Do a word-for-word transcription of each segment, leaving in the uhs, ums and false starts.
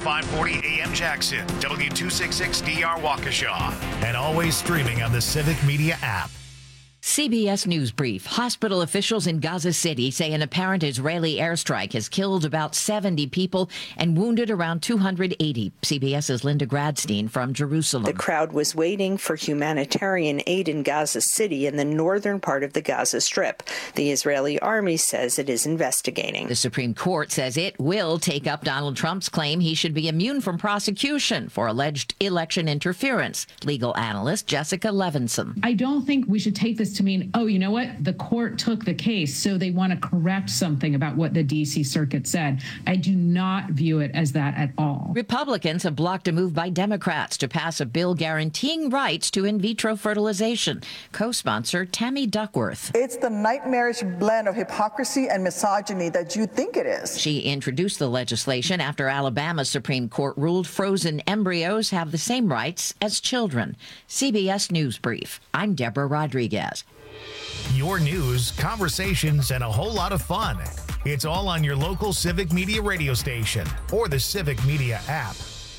five forty A M Jackson, W two sixty-six D R Waukesha, and always streaming on the Civic Media app. C B S News Brief. Hospital officials in Gaza City say an apparent Israeli airstrike has killed about seventy people and wounded around two hundred eighty. CBS's Linda Gradstein from Jerusalem. The crowd was waiting for humanitarian aid in Gaza City in the northern part of the Gaza Strip. The Israeli army says it is investigating. The Supreme Court says it will take up Donald Trump's claim he should be immune from prosecution for alleged election interference. Legal analyst Jessica Levinson. I don't think we should take this to mean, oh, you know what? The court took the case, so they want to correct something about what the D C Circuit said. I do not view it as that at all. Republicans have blocked a move by Democrats to pass a bill guaranteeing rights to in vitro fertilization. Co-sponsor Tammy Duckworth. It's the nightmarish blend of hypocrisy and misogyny that you think it is. She introduced the legislation after Alabama's Supreme Court ruled frozen embryos have the same rights as children. C B S News Brief. I'm Deborah Rodriguez. Your news, conversations, and a whole lot of fun. It's all on your local Civic Media radio station or the Civic Media app.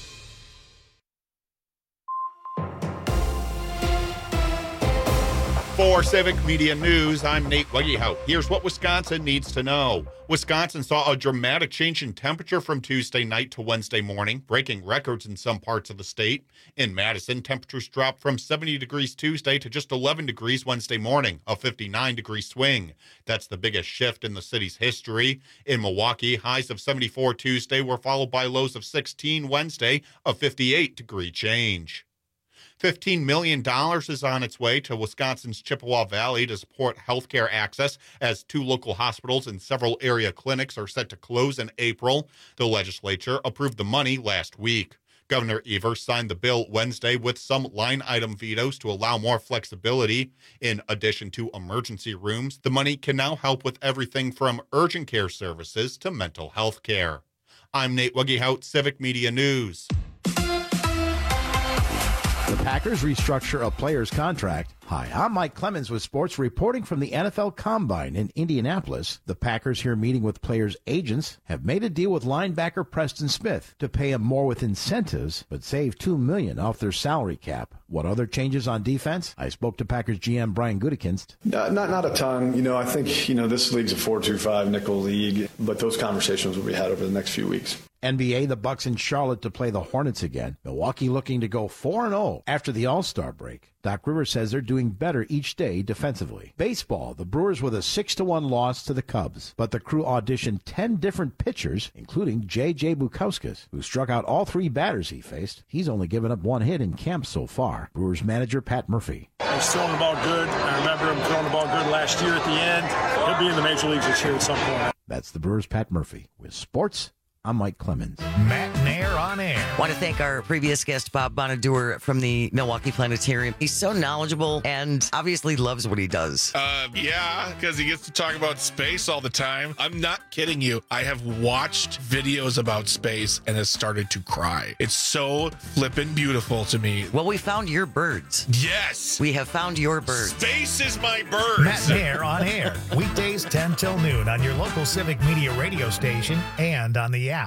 For Civic Media News, I'm Nate Weggehout. Here's what Wisconsin needs to know. Wisconsin saw a dramatic change in temperature from Tuesday night to Wednesday morning, breaking records in some parts of the state. In Madison, temperatures dropped from seventy degrees Tuesday to just eleven degrees Wednesday morning, a fifty-nine degree swing. That's the biggest shift in the city's history. In Milwaukee, highs of seventy-four Tuesday were followed by lows of sixteen Wednesday, a fifty-eight degree change. fifteen million dollars is on its way to Wisconsin's Chippewa Valley to support healthcare access as two local hospitals and several area clinics are set to close in April. The legislature approved the money last week. Governor Evers signed the bill Wednesday with some line item vetoes to allow more flexibility. In addition to emergency rooms, the money can now help with everything from urgent care services to mental health care. I'm Nate Weggehout, Civic Media News. The Packers restructure a player's contract. Hi, I'm Mike Clemens with sports reporting from the N F L Combine in Indianapolis. The Packers, here meeting with players' agents, have made a deal with linebacker Preston Smith to pay him more with incentives, but save two million dollars off their salary cap. What other changes on defense? I spoke to Packers G M Brian Gutekunst. Uh, not not a ton. You know, I think, you know, this league's a four two five nickel league, but those conversations will be had over the next few weeks. N B A, the Bucks in Charlotte to play the Hornets again. Milwaukee looking to go four and oh after the All-Star break. Doc Rivers says they're doing better each day defensively. Baseball, the Brewers with a six to one loss to the Cubs, but the crew auditioned ten different pitchers, including J J Bukauskas, who struck out all three batters he faced. He's only given up one hit in camp so far. Brewers manager Pat Murphy. He's throwing the ball good. I remember him throwing the ball good last year at the end. He'll be in the major leagues this year at some point. That's the Brewers' Pat Murphy. With sports, I'm Mike Clemens. Matt Nair on air. I want to thank our previous guest, Bob Bonaduer from the Milwaukee Planetarium. He's so knowledgeable and obviously loves what he does. Uh, yeah, because he gets to talk about space all the time. I'm not kidding you. I have watched videos about space and has started to cry. It's so flippin' beautiful to me. Well, we found your birds. Yes. We have found your birds. Space is my birds. Matt Nair on air. Weekdays ten till noon on your local Civic Media radio station and on the app.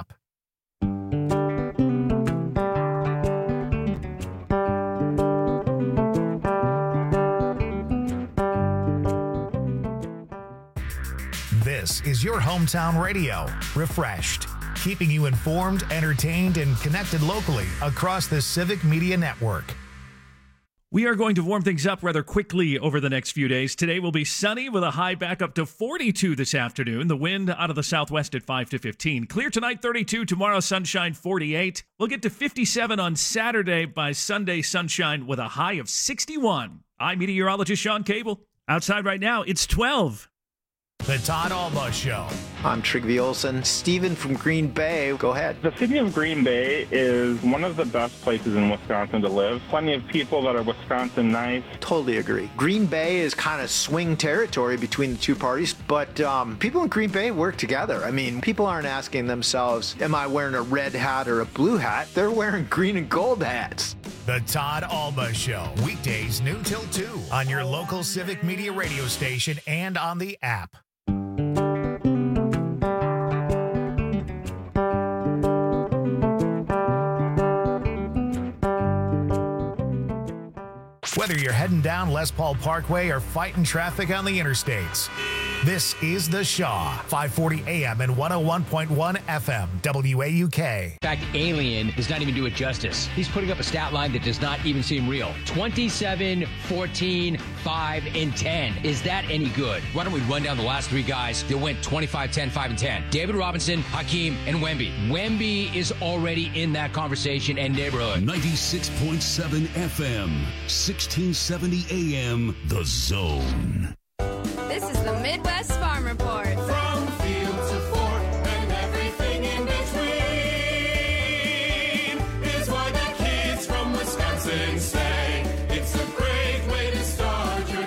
This is your hometown radio, Refreshed, keeping you informed, entertained, and connected locally across the Civic Media Network. We are going to warm things up rather quickly over the next few days. Today will be sunny with a high back up to forty-two this afternoon. The wind out of the southwest at five to fifteen. Clear tonight, thirty-two. Tomorrow, sunshine, forty-eight. We'll get to fifty-seven on Saturday. By Sunday, sunshine with a high of sixty-one. I'm meteorologist Sean Cable. Outside right now, it's twelve. The Todd Alba Show. I'm Trygve Olsen. Steven from Green Bay, go ahead. The city of Green Bay is one of the best places in Wisconsin to live. Plenty of people that are Wisconsin nice. Totally agree. Green Bay is kind of swing territory between the two parties, but um, people in Green Bay work together. I mean, people aren't asking themselves, am I wearing a red hat or a blue hat? They're wearing green and gold hats. The Todd Alba Show. Weekdays noon till two on your local Civic Media radio station and on the app. Whether you're heading down Les Paul Parkway or fighting traffic on the interstates, this is The Shaw, five forty A M and one oh one point one F M, W A U K. In fact, Alien does not even do it justice. He's putting up a stat line that does not even seem real. twenty-seven, fourteen, five, and ten. Is that any good? Why don't we run down the last three guys that went twenty-five, ten, five, and ten? David Robinson, Hakeem, and Wemby. Wemby is already in that conversation and neighborhood. ninety-six point seven F M, sixteen seventy A M, The Zone. This is the Midwest Farm Report. From field to fork and everything in between is why the kids from Wisconsin say it's a great way to start your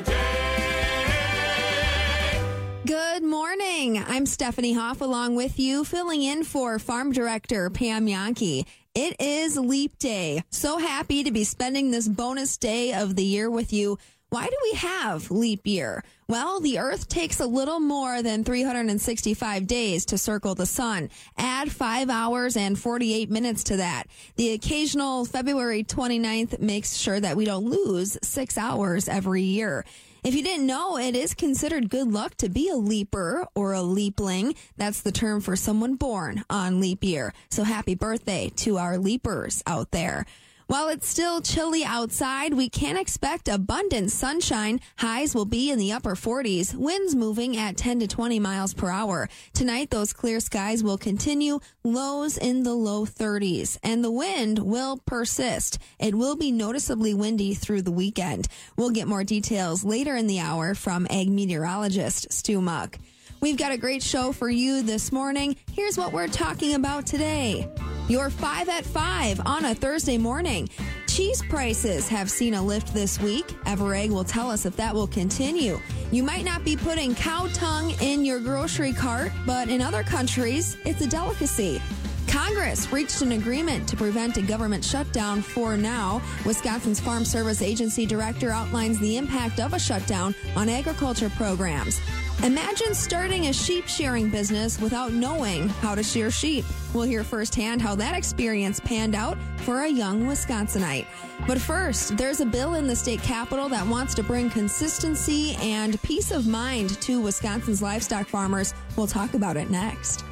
day. Good morning. I'm Stephanie Hoff along with you, filling in for Farm Director Pam Yankee. It is Leap Day. So happy to be spending this bonus day of the year with you. Why do we have leap year? Well, the Earth takes a little more than three hundred sixty-five days to circle the sun. Add five hours and forty-eight minutes to that. The occasional February twenty-ninth makes sure that we don't lose six hours every year. If you didn't know, it is considered good luck to be a leaper or a leapling. That's the term for someone born on leap year. So happy birthday to our leapers out there. While it's still chilly outside, we can expect abundant sunshine. Highs will be in the upper forties, winds moving at ten to twenty miles per hour. Tonight, those clear skies will continue, lows in the low thirties, and the wind will persist. It will be noticeably windy through the weekend. We'll get more details later in the hour from ag meteorologist Stu Muck. We've got a great show for you this morning. Here's what we're talking about today. Your five at five on a Thursday morning. Cheese prices have seen a lift this week. Everegg will tell us if that will continue. You might not be putting cow tongue in your grocery cart, but in other countries, it's a delicacy. Congress reached an agreement to prevent a government shutdown for now. Wisconsin's Farm Service Agency director outlines the impact of a shutdown on agriculture programs. Imagine starting a sheep shearing business without knowing how to shear sheep. We'll hear firsthand how that experience panned out for a young Wisconsinite. But first, there's a bill in the state capitol that wants to bring consistency and peace of mind to Wisconsin's livestock farmers. We'll talk about it next.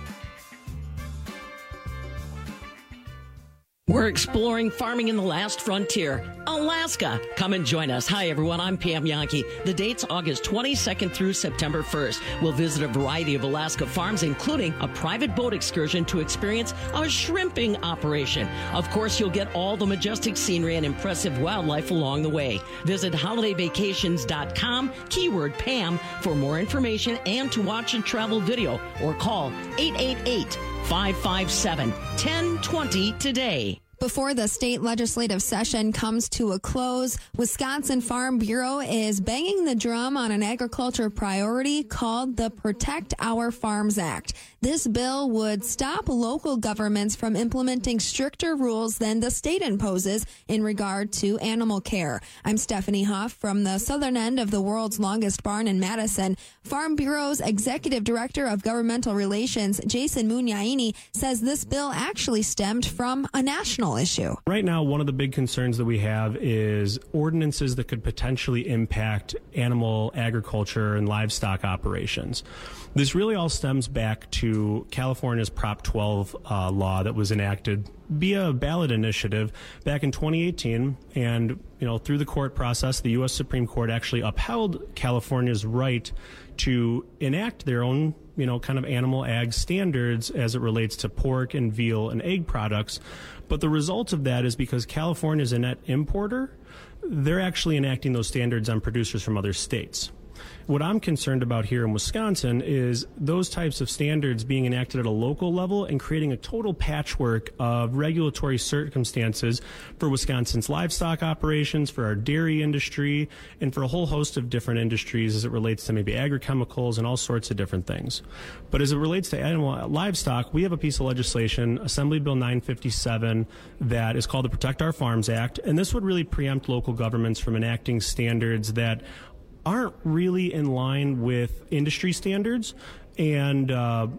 We're exploring farming in the last frontier, Alaska. Come and join us. Hi, everyone. I'm Pam Yankee. The date's August twenty-second through September first. We'll visit a variety of Alaska farms, including a private boat excursion to experience a shrimping operation. Of course, you'll get all the majestic scenery and impressive wildlife along the way. Visit holiday vacations dot com, keyword Pam, for more information and to watch a travel video, or call eight eight eight, five five seven, one zero two zero today. Before the state legislative session comes to a close, Wisconsin Farm Bureau is banging the drum on an agriculture priority called the Protect Our Farms Act. This bill would stop local governments from implementing stricter rules than the state imposes in regard to animal care. I'm Stephanie Hoff from the southern end of the world's longest barn in Madison. Farm Bureau's Executive Director of Governmental Relations, Jason Munyaini, says this bill actually stemmed from a national issue. Right now, one of the big concerns that we have is ordinances that could potentially impact animal agriculture and livestock operations. This really all stems back to California's Prop twelve uh, law that was enacted via a ballot initiative back in twenty eighteen. And, you know, through the court process, the U S Supreme Court actually upheld California's right to enact their own, you know, kind of animal ag standards as it relates to pork and veal and egg products. But the result of that is because California is a net importer, they're actually enacting those standards on producers from other states. What I'm concerned about here in Wisconsin is those types of standards being enacted at a local level and creating a total patchwork of regulatory circumstances for Wisconsin's livestock operations, for our dairy industry, and for a whole host of different industries as it relates to maybe agrochemicals and all sorts of different things. But as it relates to animal livestock, we have a piece of legislation, Assembly Bill nine fifty-seven, that is called the Protect Our Farms Act, and this would really preempt local governments from enacting standards that aren't really in line with industry standards and uh,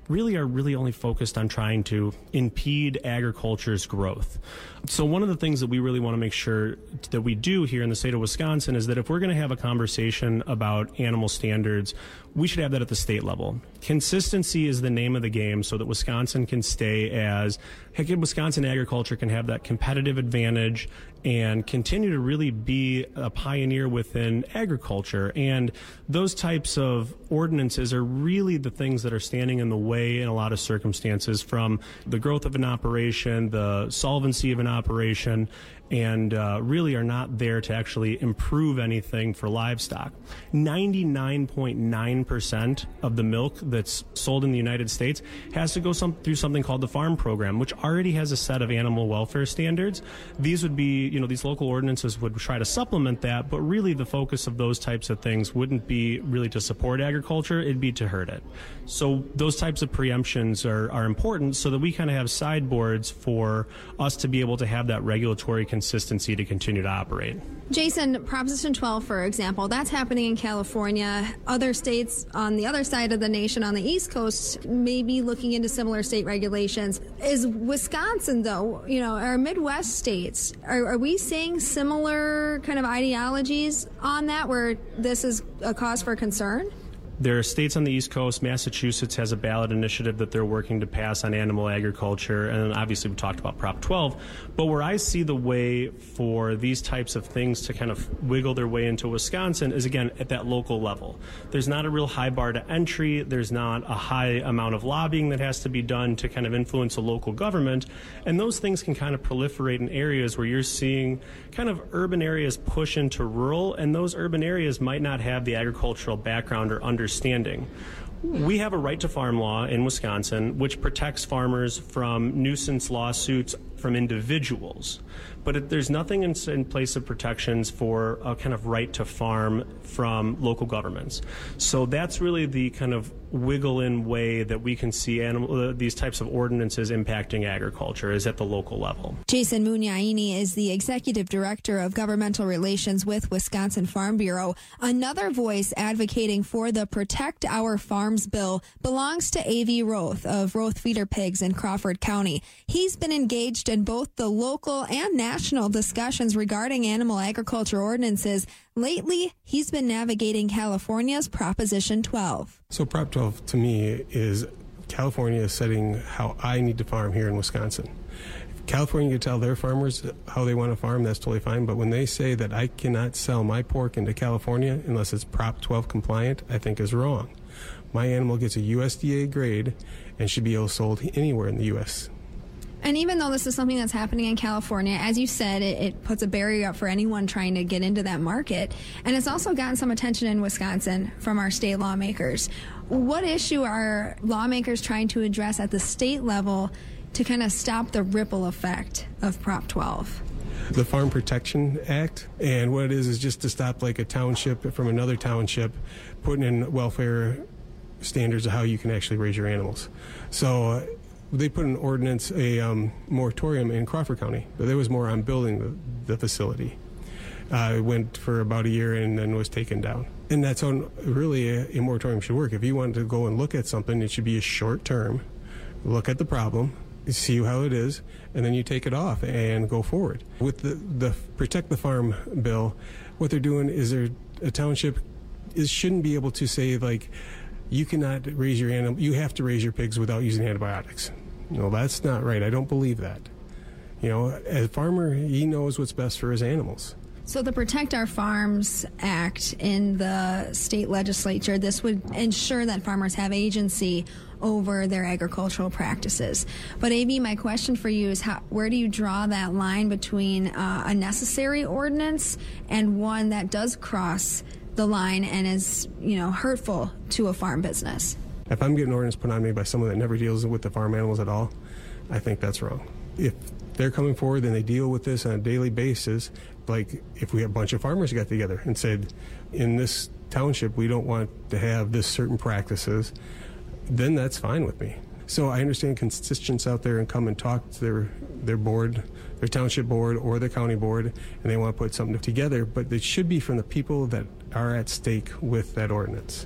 really are really only focused on trying to impede agriculture's growth. So one of the things that we really want to make sure that we do here in the state of Wisconsin is that if we're going to have a conversation about animal standards, we should have that at the state level. Consistency is the name of the game so that Wisconsin can stay as, heck, Wisconsin agriculture can have that competitive advantage and continue to really be a pioneer within agriculture. And those types of ordinances are really the things that are standing in the way in a lot of circumstances, from the growth of an operation, the solvency of an operation, and uh, really are not there to actually improve anything for livestock. ninety-nine point nine percent of the milk that's sold in the United States has to go some, through something called the farm program, which already has a set of animal welfare standards. These would be, you know, these local ordinances would try to supplement that, but really the focus of those types of things wouldn't be really to support agriculture, it'd be to hurt it. So those types of preemptions are, are important so that we kind of have sideboards for us to be able to have that regulatory consistency to continue to operate. Jason, Proposition twelve, for example, that's happening in California. Other states on the other side of the nation, on the East Coast, may be looking into similar state regulations. Is Wisconsin, though, you know, our Midwest states, are, are we seeing similar kind of ideologies on that where this is a cause for concern? There are states on the East Coast. Massachusetts has a ballot initiative that they're working to pass on animal agriculture, and obviously we talked about Prop twelve. But where I see the way for these types of things to kind of wiggle their way into Wisconsin is, again, at that local level. There's not a real high bar to entry. There's not a high amount of lobbying that has to be done to kind of influence a local government, and those things can kind of proliferate in areas where you're seeing kind of urban areas push into rural, and those urban areas might not have the agricultural background or understanding. Understanding. We have a right to farm law in Wisconsin which protects farmers from nuisance lawsuits from individuals. But it, there's nothing in, in place of protections for a kind of right to farm from local governments. So that's really the kind of wiggle in way that we can see animal, uh, these types of ordinances impacting agriculture is at the local level. Jason Munyaini is the Executive Director of Governmental Relations with Wisconsin Farm Bureau. Another voice advocating for the Protect Our Farms bill belongs to A V Roth of Roth Feeder Pigs in Crawford County. He's been engaged in both the local and national discussions regarding animal agriculture ordinances. Lately, he's been navigating California's Proposition twelve. So Prop twelve to me is California setting how I need to farm here in Wisconsin. If California can tell their farmers how they want to farm, that's totally fine. But when they say that I cannot sell my pork into California unless it's Prop twelve compliant, I think is wrong. My animal gets a U S D A grade and should be able to sold anywhere in the U S And even though this is something that's happening in California, as you said, it, it puts a barrier up for anyone trying to get into that market. And it's also gotten some attention in Wisconsin from our state lawmakers. What issue are lawmakers trying to address at the state level to kind of stop the ripple effect of Prop twelve? The Farm Protection Act, and what it is is just to stop like a township from another township putting in welfare standards of how you can actually raise your animals. So uh, they put an ordinance, a um, moratorium in Crawford County, but there was more on building the, the facility. Uh, it went for about a year and then was taken down. And that's how really a, a moratorium should work. If you wanted to go and look at something, it should be a short term, look at the problem, see how it is, and then you take it off and go forward. With the, the Protect the Farm bill, what they're doing is they're, a township is, shouldn't be able to say, like, you cannot raise your animal, you have to raise your pigs without using antibiotics. No, that's not right. I don't believe that. You know, as a farmer, he knows what's best for his animals. So the Protect Our Farms Act in the state legislature, this would ensure that farmers have agency over their agricultural practices. But A B, my question for you is how, where do you draw that line between uh, a necessary ordinance and one that does cross the line and is, you know, hurtful to a farm business? If I'm getting an ordinance put on me by someone that never deals with the farm animals at all, I think that's wrong. If they're coming forward and they deal with this on a daily basis, like if we have a bunch of farmers got together and said, in this township, we don't want to have this certain practices, then that's fine with me. So I understand constituents out there and come and talk to their, their board, their township board or their county board, and they want to put something together, but it should be from the people that are at stake with that ordinance.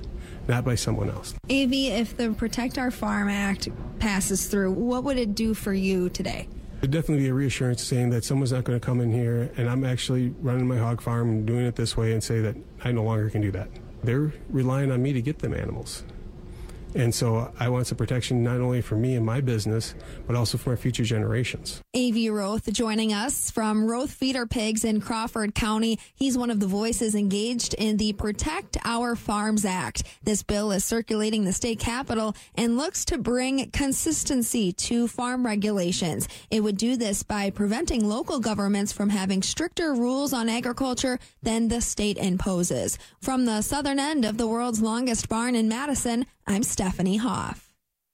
not by someone else. A V, if the Protect Our Farm Act passes through, what would it do for you today? It'd definitely be a reassurance saying that someone's not going to come in here and I'm actually running my hog farm and doing it this way and say that I no longer can do that. They're relying on me to get them animals. And so I want some protection not only for me and my business, but also for my future generations. A V Roth joining us from Roth Feeder Pigs in Crawford County. He's one of the voices engaged in the Protect Our Farms Act. This bill is circulating the state capitol and looks to bring consistency to farm regulations. It would do this by preventing local governments from having stricter rules on agriculture than the state imposes. From the southern end of the world's longest barn in Madison, I'm Stephanie Hoff.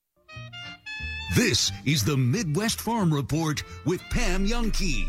This is the Midwest Farm Report with Pam Jahnke.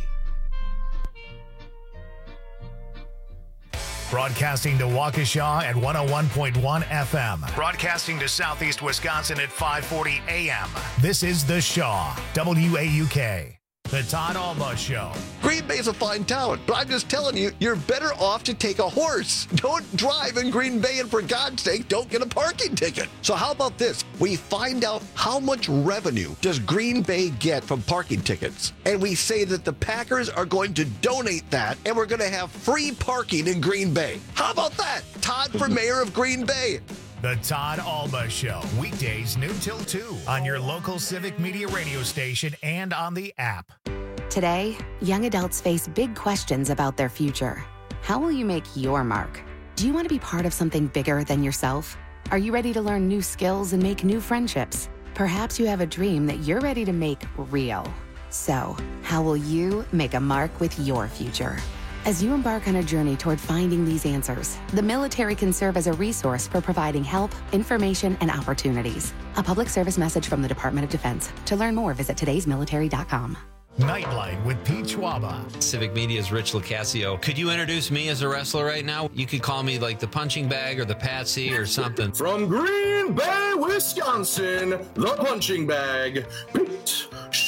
Broadcasting to Waukesha at one oh one point one F M. Broadcasting to Southeast Wisconsin at five forty A M. This is The Shaw, W A U K. The Todd Alba Show. Green Bay's a fine town, but I'm just telling you, you're better off to take a horse. Don't drive in Green Bay, and for God's sake, don't get a parking ticket. So how about this? We find out how much revenue does Green Bay get from parking tickets, and we say that the Packers are going to donate that, and we're going to have free parking in Green Bay. How about that? Todd for mayor of Green Bay. The Todd Alba Show, weekdays noon till two on your local Civic Media radio station and on the app. Today, young adults face big questions about their future. How will you make your mark? Do you want to be part of something bigger than yourself? Are you ready to learn new skills and make new friendships? Perhaps you have a dream that you're ready to make real. So, how will you make a mark with your future? As you embark on a journey toward finding these answers, the military can serve as a resource for providing help, information, and opportunities. A public service message from the Department of Defense. To learn more, visit todays military dot com. Nightlight with Pete Schwaba. Civic Media's Rich Locascio. Could you introduce me as a wrestler right now? You could call me like the punching bag or the Patsy or something. From Green Bay, Wisconsin, the punching bag, Pete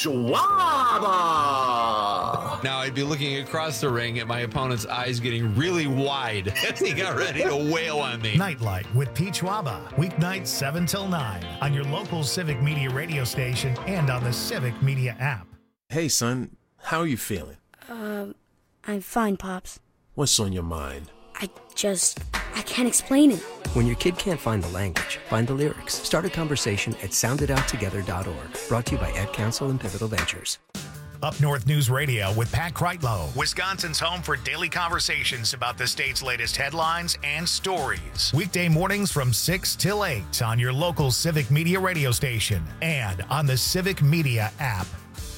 Schwaba. Now I'd be looking across the ring at my opponent's eyes getting really wide as he got ready to wail on me. Nightlight with Pete Schwaba. Weeknights seven till nine on your local Civic Media radio station and on the Civic Media app. Hey, son, how are you feeling? Um, I'm fine, Pops. What's on your mind? I just, I can't explain it. When your kid can't find the language, find the lyrics. Start a conversation at sound it out together dot org. Brought to you by Ed Council and Pivotal Ventures. Up North News Radio with Pat Kreitlow, Wisconsin's home for daily conversations about the state's latest headlines and stories. Weekday mornings from six till eight on your local Civic Media radio station and on the Civic Media app.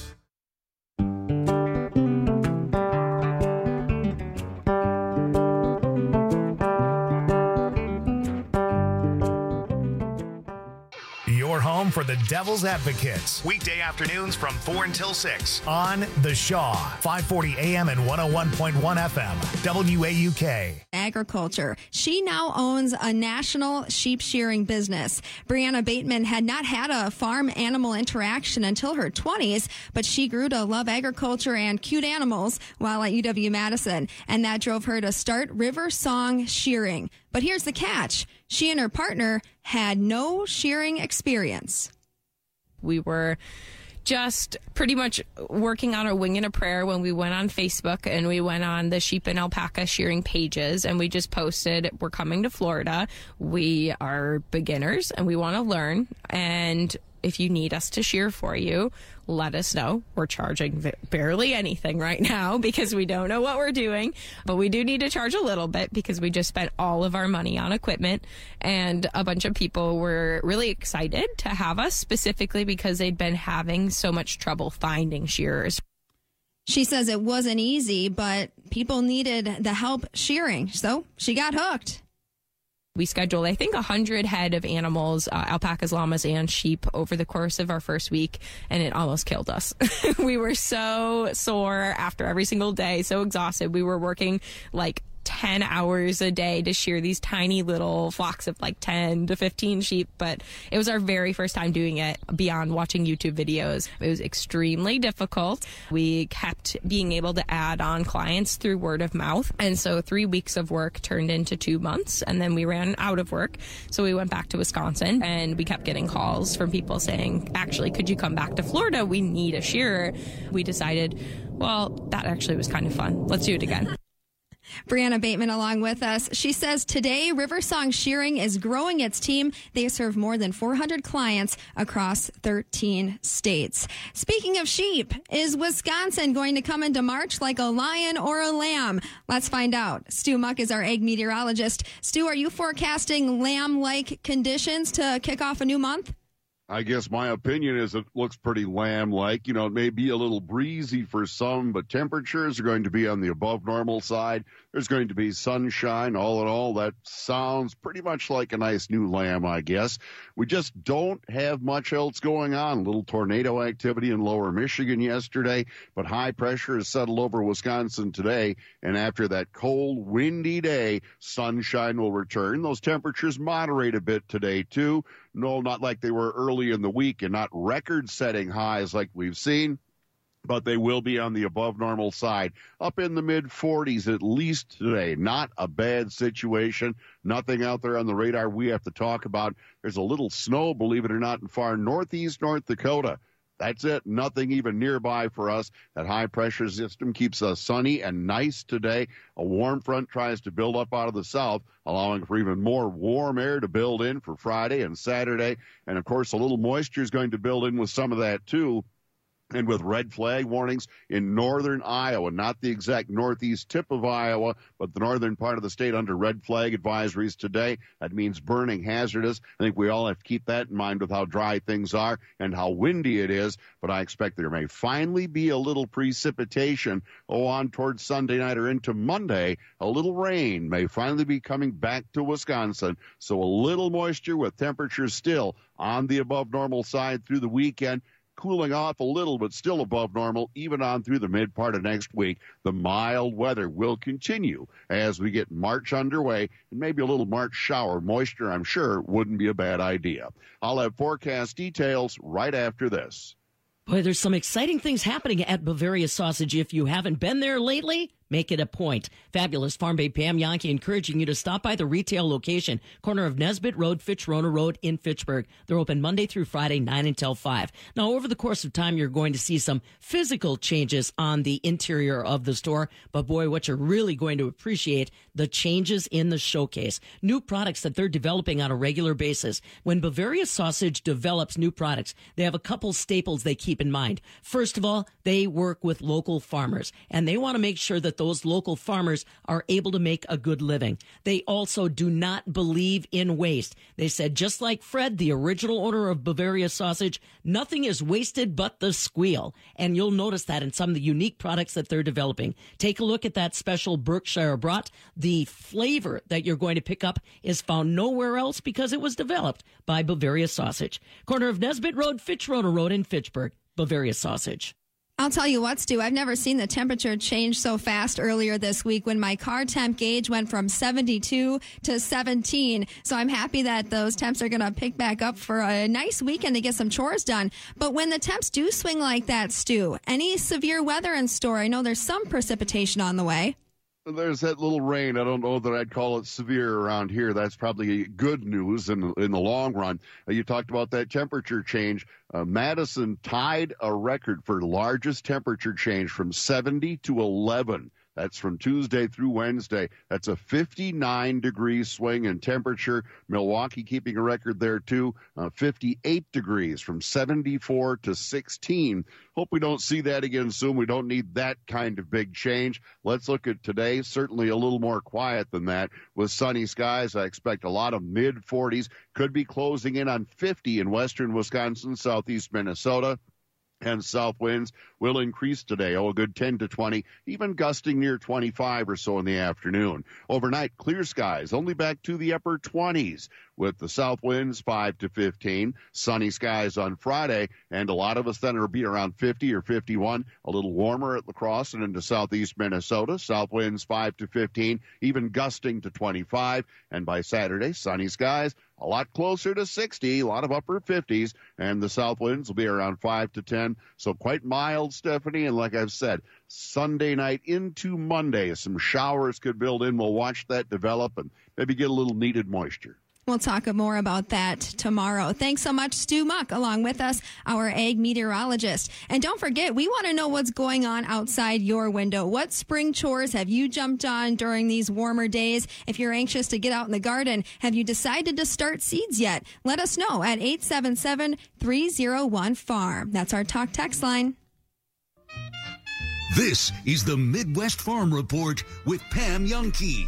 Your home for the Devil's Advocates. Weekday afternoons from four until six on The Shaw, five forty A M and one oh one point one F M, W A U K. Agriculture. She now owns a national sheep shearing business. Brianna Bateman had not had a farm animal interaction until her twenties, but she grew to love agriculture and cute animals while at U W-Madison, and that drove her to start River Song Shearing. But here's the catch. She and her partner had no shearing experience. We were just pretty much working on a wing and a prayer when we went on Facebook and we went on the sheep and alpaca shearing pages and we just posted, we're coming to Florida. We are beginners and we want to learn. And if you need us to shear for you, let us know. We're charging barely anything right now because we don't know what we're doing, but we do need to charge a little bit because we just spent all of our money on equipment, and a bunch of people were really excited to have us specifically because they'd been having so much trouble finding shearers. She says it wasn't easy, but people needed the help shearing, so she got hooked. We scheduled, I think, one hundred head of animals, uh, alpacas, llamas, and sheep over the course of our first week, and it almost killed us. We were so sore after every single day, so exhausted. We were working like ten hours a day to shear these tiny little flocks of like ten to fifteen sheep. But it was our very first time doing it beyond watching YouTube videos. It was extremely difficult. We kept being able to add on clients through word of mouth. And so three weeks of work turned into two months. And then we ran out of work. So we went back to Wisconsin and we kept getting calls from people saying, actually, could you come back to Florida? We need a shearer. We decided, well, that actually was kind of fun. Let's do it again. Brianna Bateman along with us. She says today Riversong Shearing is growing its team. They serve more than four hundred clients across thirteen states. Speaking of sheep, is Wisconsin going to come into March like a lion or a lamb? Let's find out. Stu Muck is our egg meteorologist. Stu, are you forecasting lamb-like conditions to kick off a new month? I guess my opinion is it looks pretty lamb-like. You know, it may be a little breezy for some, but temperatures are going to be on the above normal side. There's going to be sunshine. All in all, that sounds pretty much like a nice new lamb, I guess. We just don't have much else going on. A little tornado activity in lower Michigan yesterday, but high pressure has settled over Wisconsin today. And after that cold, windy day, sunshine will return. Those temperatures moderate a bit today, too. No, not like they were early in the week and not record-setting highs like we've seen, but they will be on the above normal side, up in the mid forties at least today. Not a bad situation. Nothing out there on the radar we have to talk about. There's a little snow, believe it or not, in far northeast North Dakota. That's it. Nothing even nearby for us. That high-pressure system keeps us sunny and nice today. A warm front tries to build up out of the south, allowing for even more warm air to build in for Friday and Saturday. And, of course, a little moisture is going to build in with some of that, too. And with red flag warnings in northern Iowa, not the exact northeast tip of Iowa, but the northern part of the state under red flag advisories today. That means burning hazardous. I think we all have to keep that in mind with how dry things are and how windy it is. But I expect there may finally be a little precipitation, oh, on towards Sunday night or into Monday. A little rain may finally be coming back to Wisconsin. So a little moisture with temperatures still on the above normal side through the weekend. Cooling off a little, but still above normal, even on through the mid part of next week. The mild weather will continue as we get March underway, and maybe a little March shower. Moisture, I'm sure, wouldn't be a bad idea. I'll have forecast details right after this. Boy, there's some exciting things happening at Bavaria Sausage. If you haven't been there lately, make it a point. Fabulous Farm Babe Pam Yankee encouraging you to stop by the retail location, corner of Nesbitt Road, Fitch-Rona Road in Fitchburg. They're open Monday through Friday, nine until five. Now, over the course of time, you're going to see some physical changes on the interior of the store. But boy, what you're really going to appreciate, the changes in the showcase. New products that they're developing on a regular basis. When Bavaria Sausage develops new products, they have a couple staples they keep in mind. First of all, they work with local farmers, and they want to make sure that those local farmers are able to make a good living. They also do not believe in waste. They said, just like Fred, the original owner of Bavaria Sausage, nothing is wasted but the squeal. And you'll notice that in some of the unique products that they're developing. Take a look at that special Berkshire Brat. The flavor that you're going to pick up is found nowhere else because it was developed by Bavaria Sausage. Corner of Nesbitt Road, Fitch-Rona Road in Fitchburg. Bavaria Sausage. I'll tell you what, Stu, I've never seen the temperature change so fast earlier this week when my car temp gauge went from seventy-two to seventeen. So I'm happy that those temps are going to pick back up for a nice weekend to get some chores done. But when the temps do swing like that, Stu, any severe weather in store? I know there's some precipitation on the way. There's that little rain. I don't know that I'd call it severe around here. That's probably good news in, in the long run. Uh, you talked about that temperature change. Uh, Madison tied a record for largest temperature change from seventy to eleven. That's from Tuesday through Wednesday. That's a fifty-nine degree swing in temperature. Milwaukee keeping a record there, too. Uh, fifty-eight degrees from seventy-four to sixteen. Hope we don't see that again soon. We don't need that kind of big change. Let's look at today. Certainly a little more quiet than that. With sunny skies, I expect a lot of mid forties. Could be closing in on fifty in western Wisconsin, southeast Minnesota. And south winds will increase today, oh, a good ten to twenty, even gusting near twenty-five or so in the afternoon. Overnight, clear skies, only back to the upper twenties, with the south winds five to fifteen. Sunny skies on Friday, and a lot of us then will be around fifty or fifty-one, a little warmer at La Crosse and into southeast Minnesota. South winds five to fifteen, even gusting to twenty-five. And by Saturday, sunny skies, a lot closer to sixty, a lot of upper fifties, and the south winds will be around five to ten. So quite mild, Stephanie. And like I've said, Sunday night into Monday, some showers could build in. We'll watch that develop and maybe get a little needed moisture. We'll talk more about that tomorrow. Thanks so much, Stu Muck, along with us, our ag meteorologist. And don't forget, we want to know what's going on outside your window. What spring chores have you jumped on during these warmer days? If you're anxious to get out in the garden, have you decided to start seeds yet? Let us know at eight seven seven, three oh one, farm. That's our talk text line. This is the Midwest Farm Report with Pam Youngkey.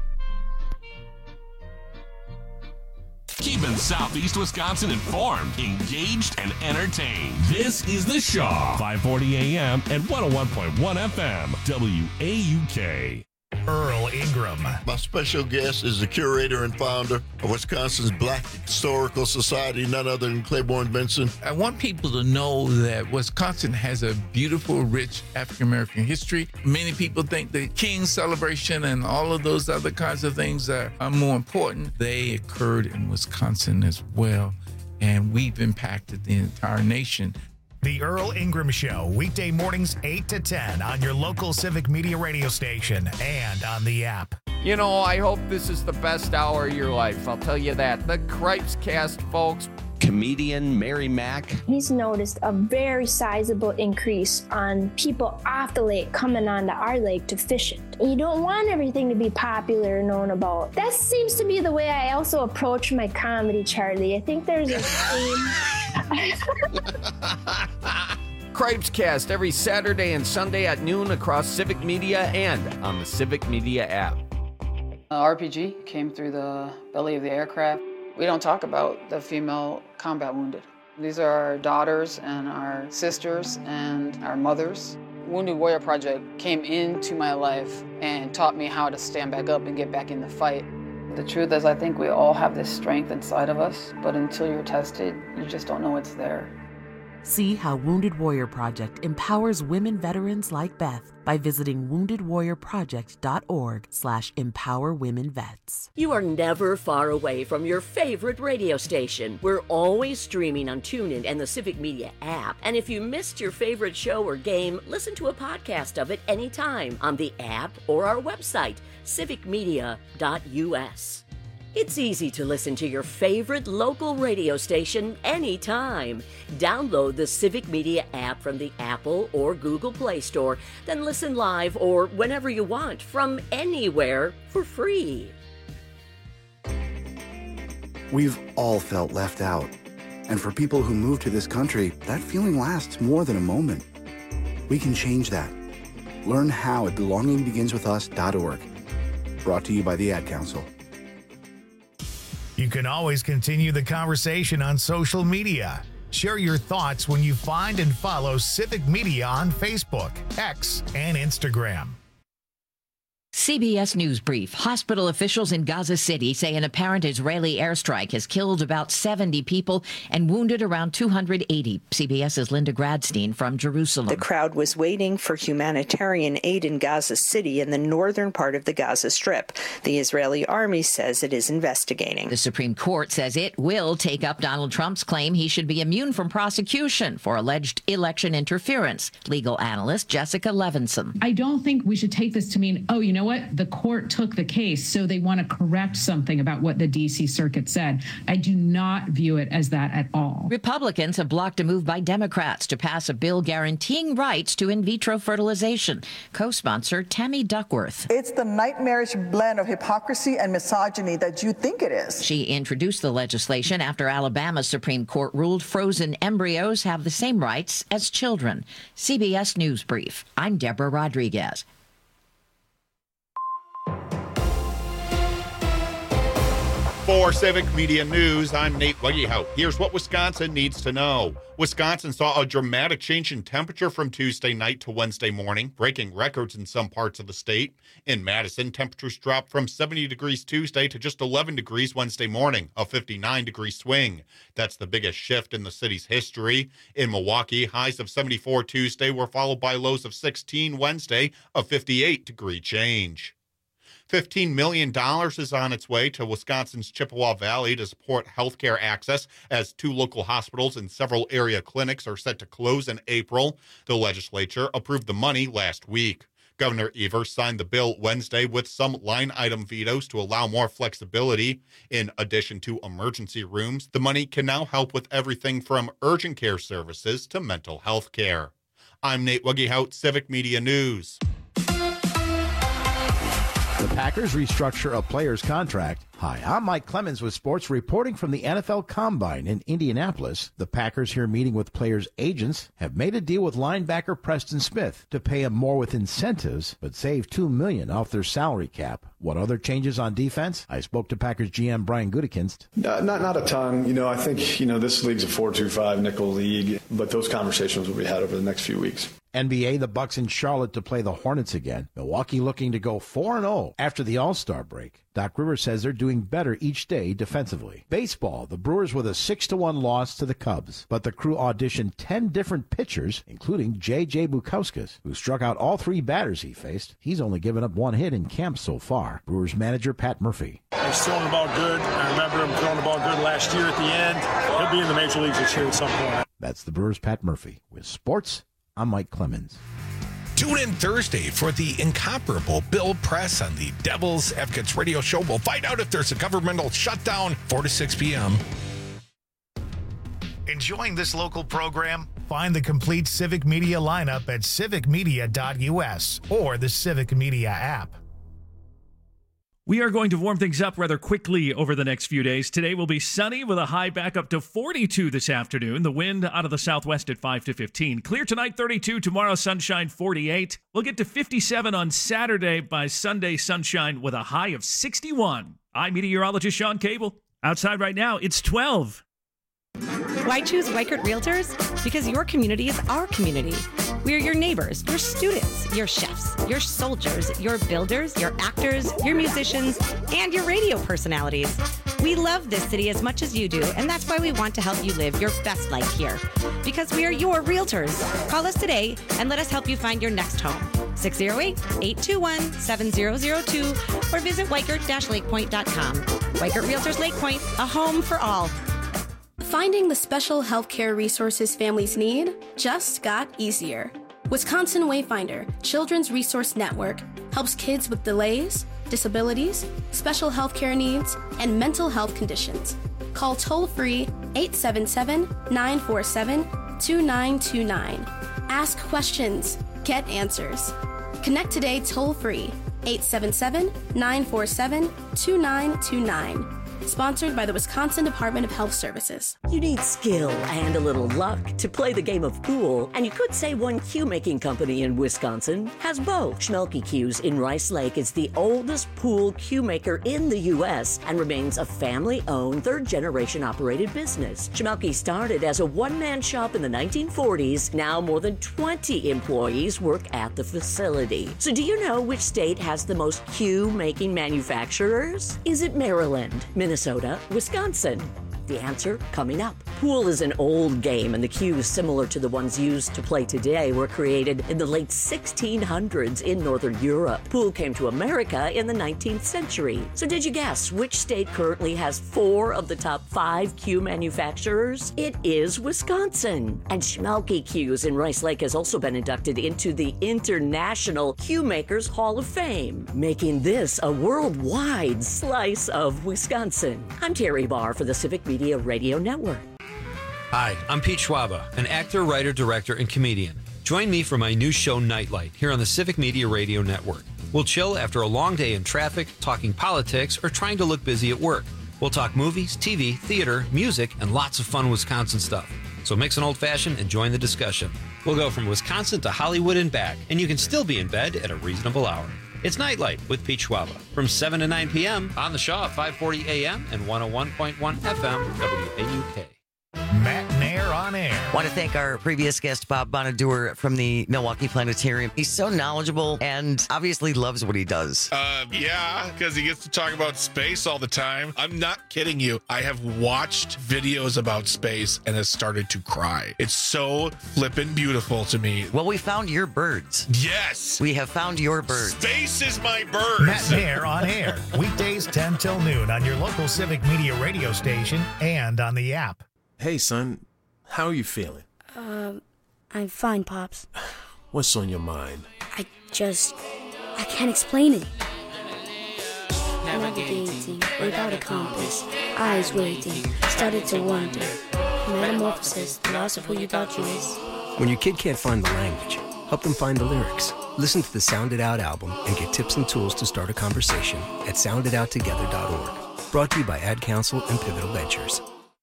Keeping Southeast Wisconsin informed, engaged, and entertained. This is The Shaw, five forty a.m. and one oh one point one F M, W A U K. Earl Ingram. My special guest is the curator and founder of Wisconsin's Black Historical Society, none other than Claiborne Benson. I want people to know that Wisconsin has a beautiful, rich African-American history. Many people think the King's celebration and all of those other kinds of things are, are more important. They occurred in Wisconsin as well, and we've impacted the entire nation. The Earl Ingram Show, weekday mornings eight to ten on your local Civic Media radio station and on the app. You know, I hope this is the best hour of your life. I'll tell you that. The Cripes Cast, folks. Comedian Mary Mack. He's noticed a very sizable increase on people off the lake coming onto our lake to fish it. You don't want everything to be popular and known about. That seems to be the way I also approach my comedy, Charlie. I think there's a theme. Cripes Cast every Saturday and Sunday at noon across Civic Media and on the Civic Media app. Uh, R P G came through the belly of the aircraft. We don't talk about the female combat wounded. These are our daughters and our sisters and our mothers. Wounded Warrior Project came into my life and taught me how to stand back up and get back in the fight. The truth is, I think we all have this strength inside of us, but until you're tested, you just don't know it's there. See how Wounded Warrior Project empowers women veterans like Beth by visiting wounded warrior project dot org slash empower women vets. You are never far away from your favorite radio station. We're always streaming on TuneIn and the Civic Media app. And if you missed your favorite show or game, listen to a podcast of it anytime on the app or our website, civic media dot U S. It's easy to listen to your favorite local radio station anytime. Download the Civic Media app from the Apple or Google Play Store, then listen live or whenever you want from anywhere for free. We've all felt left out. And for people who move to this country, that feeling lasts more than a moment. We can change that. Learn how at belonging begins with us dot org. Brought to you by the Ad Council. You can always continue the conversation on social media. Share your thoughts when you find and follow Civic Media on Facebook, X, and Instagram. C B S News Brief. Hospital officials in Gaza City say an apparent Israeli airstrike has killed about seventy people and wounded around two hundred eighty. CBS's Linda Gradstein from Jerusalem. The crowd was waiting for humanitarian aid in Gaza City in the northern part of the Gaza Strip. The Israeli army says it is investigating. The Supreme Court says it will take up Donald Trump's claim he should be immune from prosecution for alleged election interference. Legal analyst Jessica Levinson. I don't think we should take this to mean, oh, you know what? The court took the case, so they want to correct something about what the D C Circuit said. I do not view it as that at all. Republicans have blocked a move by Democrats to pass a bill guaranteeing rights to in vitro fertilization. Co-sponsor Tammy Duckworth. It's the nightmarish blend of hypocrisy and misogyny that you think it is. She introduced the legislation after Alabama's Supreme Court ruled frozen embryos have the same rights as children. C B S News Brief. I'm Deborah Rodriguez. For Civic Media News, I'm Nate Weggehout. Here's what Wisconsin needs to know. Wisconsin saw a dramatic change in temperature from Tuesday night to Wednesday morning, breaking records in some parts of the state. In Madison, temperatures dropped from seventy degrees Tuesday to just eleven degrees Wednesday morning, a fifty-nine degree swing. That's the biggest shift in the city's history. In Milwaukee, highs of seventy-four Tuesday were followed by lows of sixteen Wednesday, a fifty-eight degree change. fifteen million dollars is on its way to Wisconsin's Chippewa Valley to support healthcare access as two local hospitals and several area clinics are set to close in April. The legislature approved the money last week. Governor Evers signed the bill Wednesday with some line item vetoes to allow more flexibility. In addition to emergency rooms, the money can now help with everything from urgent care services to mental health care. I'm Nate Weggehout, Civic Media News. The Packers restructure a player's contract. Hi, I'm Mike Clemens with sports reporting from the N F L Combine in Indianapolis. The Packers, here meeting with players' agents, have made a deal with linebacker Preston Smith to pay him more with incentives, but save two million dollars off their salary cap. What other changes on defense? I spoke to Packers G M Brian Gutekunst. Uh, not not a ton. You know, I think, you know, this league's a four two five nickel league, but those conversations will be had over the next few weeks. N B A, the Bucks in Charlotte to play the Hornets again. Milwaukee looking to go four and oh after the All-Star break. Doc Rivers says they're doing better each day defensively. Baseball, the Brewers with a six to one loss to the Cubs. But the crew auditioned ten different pitchers, including J J Bukauskas, who struck out all three batters he faced. He's only given up one hit in camp so far. Brewers manager Pat Murphy. He's throwing the ball good. I remember him throwing the ball good last year at the end. He'll be in the major leagues this year at some point. That's the Brewers' Pat Murphy. With sports, I'm Mike Clemens. Tune in Thursday for the incomparable Bill Press on the Devil's Advocates radio show. We'll find out if there's a governmental shutdown, four to six p.m. Enjoying this local program? Find the complete Civic Media lineup at civic media dot u s or the Civic Media app. We are going to warm things up rather quickly over the next few days. Today will be sunny with a high back up to forty-two this afternoon. The wind out of the southwest at five to fifteen. Clear tonight, thirty-two. Tomorrow, sunshine, forty-eight. We'll get to fifty-seven on Saturday. By Sunday, sunshine with a high of sixty-one. I'm meteorologist Sean Cable. Outside right now, it's twelve. Why choose Weichert Realtors? Because your community is our community. We are your neighbors, your students, your chefs, your soldiers, your builders, your actors, your musicians, and your radio personalities. We love this city as much as you do, and that's why we want to help you live your best life here. Because we are your realtors. Call us today and let us help you find your next home. six oh eight, eight two one, seven oh oh two or visit weichert dash lake point dot com. Weichert Realtors Lake Point, a home for all. Finding the special healthcare resources families need just got easier. Wisconsin Wayfinder Children's Resource Network helps kids with delays, disabilities, special healthcare needs, and mental health conditions. Call toll-free eight seven seven, nine four seven, two nine two nine. Ask questions, get answers. Connect today toll-free eight seven seven, nine four seven, two nine two nine. Sponsored by the Wisconsin Department of Health Services. You need skill and a little luck to play the game of pool, and you could say one cue making company in Wisconsin has both. Schmelke Cues in Rice Lake is the oldest pool cue maker in the U S and remains a family-owned, third-generation operated business. Schmelke started as a one-man shop in the nineteen forties. Now more than twenty employees work at the facility. So do you know which state has the most cue making manufacturers? Is it Maryland, Minnesota, Wisconsin? The answer coming up. Pool is an old game, and the cues similar to the ones used to play today were created in the late sixteen hundreds in Northern Europe. Pool came to America in the nineteenth century. So did you guess which state currently has four of the top five cue manufacturers? It is Wisconsin. And Schmelke Cues in Rice Lake has also been inducted into the International Cue Makers Hall of Fame, making this a worldwide slice of Wisconsin. I'm Terry Barr for the Civic Media Radio Network. Hi, I'm Pete Schwaba, an actor, writer, director, and comedian. Join me for my new show, Nightlight, here on the Civic Media Radio Network. We'll chill after a long day in traffic, talking politics, or trying to look busy at work. We'll talk movies, T V, theater, music, and lots of fun Wisconsin stuff. So mix an old-fashioned and join the discussion. We'll go from Wisconsin to Hollywood and back, and you can still be in bed at a reasonable hour. It's Nightlight with Pete Schwaba from seven to nine p.m. on the Shaw, five forty a.m. and one oh one point one F M W A U K. Matt Nair on air. Want to thank our previous guest, Bob Bonaduer from the Milwaukee Planetarium. He's so knowledgeable and obviously loves what he does. Uh, yeah, because he gets to talk about space all the time. I'm not kidding you. I have watched videos about space and has started to cry. It's so flippin' beautiful to me. Well, we found your birds. Yes. We have found your birds. Space is my birds. Matt Nair on air. Weekdays ten till noon on your local Civic Media radio station and on the app. Hey, son. How are you feeling? Um, I'm fine, Pops. What's on your mind? I just... I can't explain it. Navigating without a compass, eyes waiting, started to wonder. Metamorphosis, the loss of who you thought you was. When your kid can't find the language, help them find the lyrics. Listen to the Sound It Out album and get tips and tools to start a conversation at sound it out together dot org. Brought to you by Ad Council and Pivotal Ventures.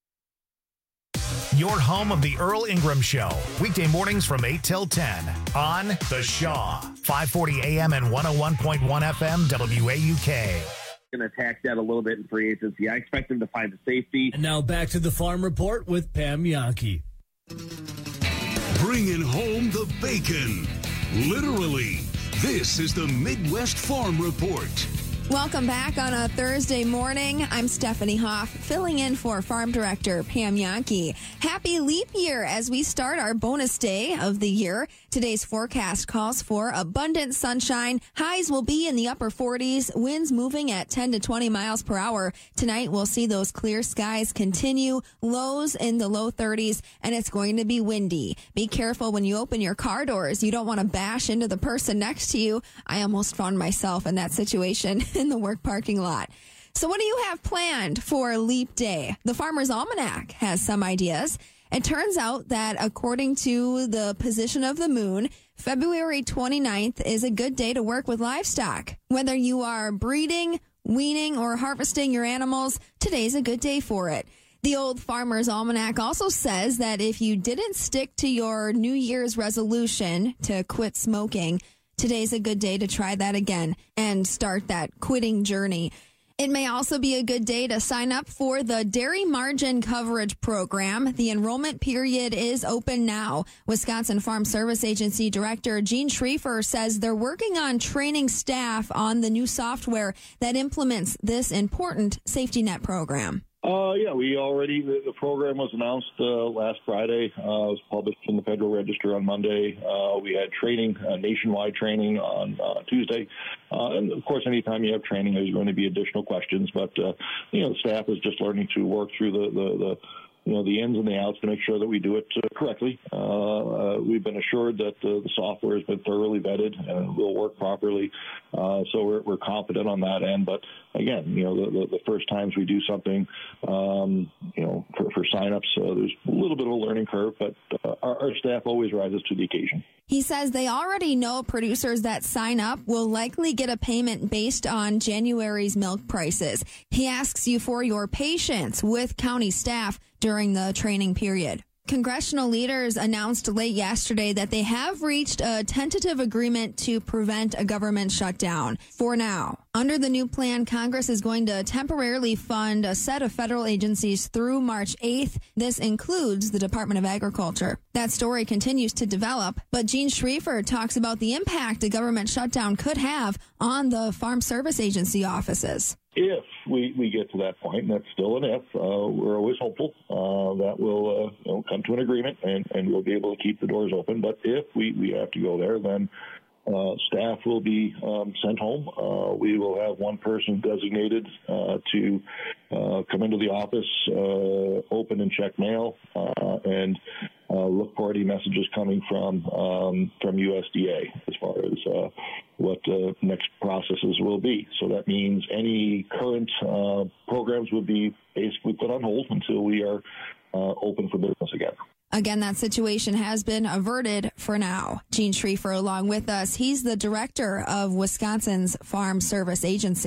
Your home of the Earl Ingram Show. Weekday mornings from eight till ten on The Shaw, five forty a.m. and one oh one point one F M W A U K. Going to attack that a little bit in free agency. I expect him to find the safety. And now back to the Farm Report with Pam Yankee. Bringing home the bacon. Literally, this is the Midwest Farm Report. Welcome back on a Thursday morning. I'm Stephanie Hoff, filling in for Farm Director Pam Yankee. Happy leap year as we start our bonus day of the year. Today's forecast calls for abundant sunshine. Highs will be in the upper forties, winds moving at ten to twenty miles per hour. Tonight we'll see those clear skies continue, lows in the low thirties, and it's going to be windy. Be careful when you open your car doors. You don't want to bash into the person next to you. I almost found myself in that situation in the work parking lot. So what do you have planned for Leap Day? The Farmer's Almanac has some ideas. It turns out that according to the position of the moon, February twenty-ninth is a good day to work with livestock. Whether you are breeding, weaning, or harvesting your animals, today's a good day for it. The Old Farmer's Almanac also says that if you didn't stick to your New Year's resolution to quit smoking, today's a good day to try that again and start that quitting journey. It may also be a good day to sign up for the Dairy Margin Coverage Program. The enrollment period is open now. Wisconsin Farm Service Agency Director Gene Schrieffer says they're working on training staff on the new software that implements this important safety net program. Uh, yeah, we already, the, the program was announced uh, last Friday. Uh, it was published in the Federal Register on Monday. Uh, we had training, uh, nationwide training on uh, Tuesday. Uh, and, of course, anytime you have training, there's going to be additional questions. But, uh, you know, the staff is just learning to work through the, the, the you know, the ins and the outs to make sure that we do it uh, correctly. Uh, uh, we've been assured that uh, the software has been thoroughly vetted and will work properly. Uh, so we're, we're confident on that end. But again, you know, the, the, the first times we do something, um, you know, for, for signups, uh, there's a little bit of a learning curve, but uh, our, our staff always rises to the occasion. He says they already know producers that sign up will likely get a payment based on January's milk prices. He asks you for your patience with county staff during the training period. Congressional leaders announced late yesterday that they have reached a tentative agreement to prevent a government shutdown for now. Under the new plan, Congress is going to temporarily fund a set of federal agencies through March eighth. This includes the Department of Agriculture. That story continues to develop, but Gene Schrieffer talks about the impact a government shutdown could have on the Farm Service Agency offices. If we, we get to that point, and that's still an if, uh, we're always hopeful uh, that we'll uh, you know, come to an agreement and, and we'll be able to keep the doors open. But if we, we have to go there, then uh, staff will be um, sent home. Uh, we will have one person designated uh, to uh, come into the office, uh, open and check mail, uh, and uh, look for any messages coming from um, from U S D A as far as uh, what uh, next processes will be. So that means any current uh, programs would be basically put on hold until we are uh, open for business again. Again, that situation has been averted for now. Gene Schrieffer along with us. He's the director of Wisconsin's Farm Service Agency.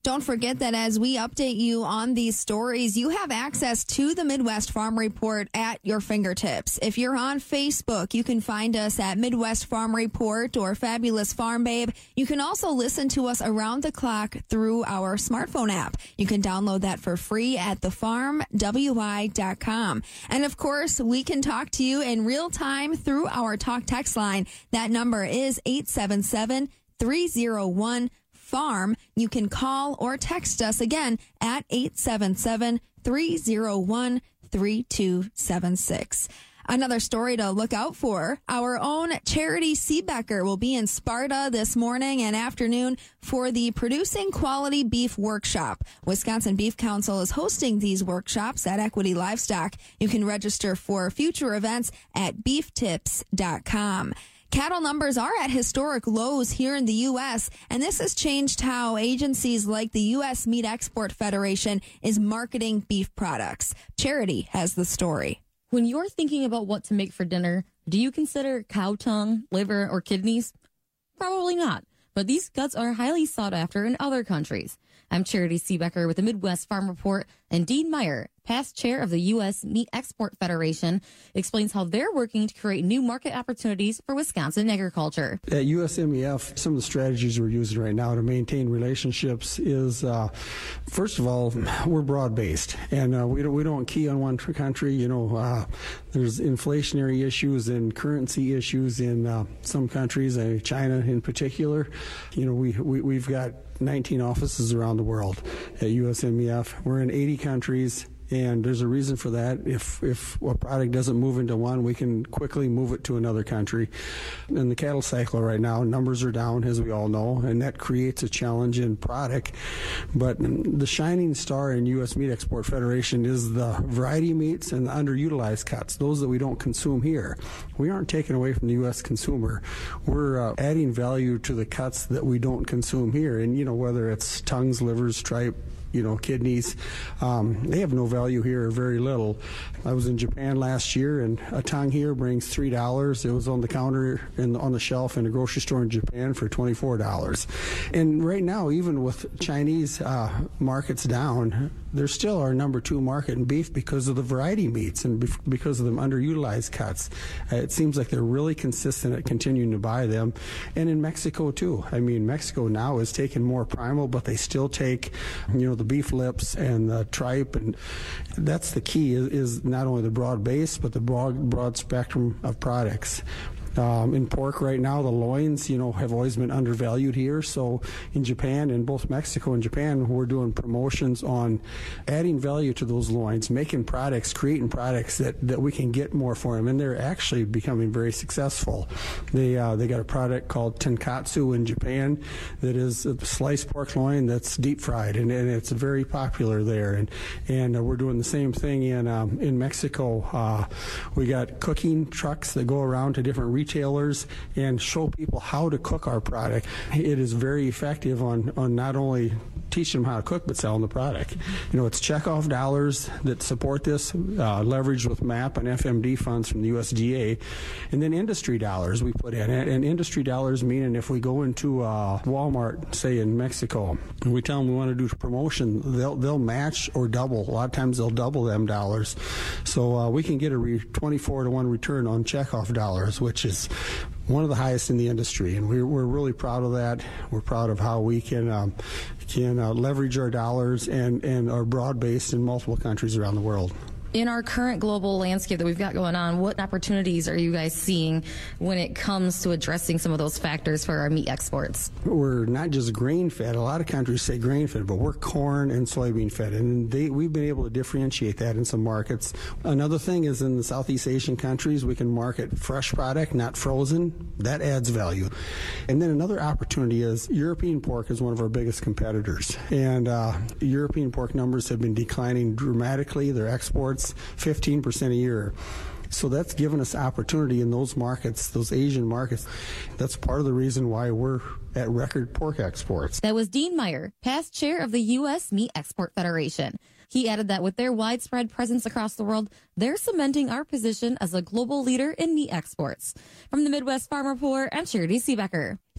Don't forget that as we update you on these stories, you have access to the Midwest Farm Report at your fingertips. If you're on Facebook, you can find us at Midwest Farm Report or Fabulous Farm Babe. You can also listen to us around the clock through our smartphone app. You can download that for free at the farm w i dot com. And of course, we can talk to you in real time through our talk text line. That number is eight seven seven, three oh one, farm. You can call or text us again at eight seven seven, three oh one, three two seven six. Another story to look out for. Our own Charity Seebecker will be in Sparta this morning and afternoon for the Producing Quality Beef Workshop. Wisconsin Beef Council is hosting these workshops at Equity Livestock. You can register for future events at beef tips dot com. Cattle numbers are at historic lows here in the U S, and this has changed how agencies like the U S Meat Export Federation is marketing beef products. Charity has the story. When you're thinking about what to make for dinner, do you consider cow tongue, liver, or kidneys? Probably not, but these guts are highly sought after in other countries. I'm Charity Seebecker with the Midwest Farm Report, and Dean Meyer, past chair of the U S Meat Export Federation, explains how they're working to create new market opportunities for Wisconsin agriculture. At U S M E F, some of the strategies we're using right now to maintain relationships is, uh, first of all, we're broad-based, and uh, we don't we don't key on one country. You know, uh, there's inflationary issues and currency issues in uh, some countries, uh, China in particular. You know, we, we we've got nineteen offices around the world at U S M E F. We're in eighty countries. And there's a reason for that. If if a product doesn't move into one, we can quickly move it to another country. In the cattle cycle right now, numbers are down, as we all know, and that creates a challenge in product. But the shining star in U S Meat Export Federation is the variety meats and the underutilized cuts, those that we don't consume here. We aren't taking away from the U S consumer. We're uh, adding value to the cuts that we don't consume here. And, you know, whether it's tongues, livers, tripe, you know, kidneys, um, they have no value here or very little. I was in Japan last year, and a tongue here brings three dollars. It was on the counter and on the shelf in a grocery store in Japan for twenty-four dollars. And right now, even with Chinese uh, markets down, they're still our number two market in beef because of the variety meats and bef- because of them underutilized cuts. Uh, it seems like they're really consistent at continuing to buy them. And in Mexico, too. I mean, Mexico now is taking more primal, but they still take, you know, the beef lips and the tripe, and that's the key, is, is not only the broad base, but the broad, broad spectrum of products. Um, in pork right now, the loins, you know, have always been undervalued here. So in Japan, in both Mexico and Japan, we're doing promotions on adding value to those loins, making products, creating products that, that we can get more for them. And they're actually becoming very successful. They uh, they got a product called Tenkatsu in Japan that is a sliced pork loin that's deep fried, and, and it's very popular there. And and uh, we're doing the same thing in um, in Mexico. Uh, we got cooking trucks that go around to different regions, retailers, and show people how to cook our product. It is very effective on, on not only teaching them how to cook, but selling the product. You know, it's checkoff dollars that support this, uh, leveraged with M A P and F M D funds from the U S D A, and then industry dollars we put in. And, and industry dollars meaning if we go into uh, Walmart, say in Mexico, and we tell them we want to do a promotion, they'll they'll match or double. A lot of times they'll double them dollars. So uh, we can get a re- twenty-four to one return on checkoff dollars, which is one of the highest in the industry, and we're, we're really proud of that. We're proud of how we can um, can uh, leverage our dollars and, and are broad-based in multiple countries around the world. In our current global landscape that we've got going on, what opportunities are you guys seeing when it comes to addressing some of those factors for our meat exports? We're not just grain-fed. A lot of countries say grain-fed, but we're corn and soybean-fed, and they, we've been able to differentiate that in some markets. Another thing is in the Southeast Asian countries, we can market fresh product, not frozen. That adds value. And then another opportunity is European pork is one of our biggest competitors, and uh, European pork numbers have been declining dramatically. Their exports fifteen percent a year. So that's given us opportunity in those markets, those Asian markets. That's part of the reason why we're at record pork exports. That was Dean Meyer, past chair of the U S Meat Export Federation. He added that with their widespread presence across the world, they're cementing our position as a global leader in meat exports. From the Midwest Farm Report, I'm Charity Seebecker.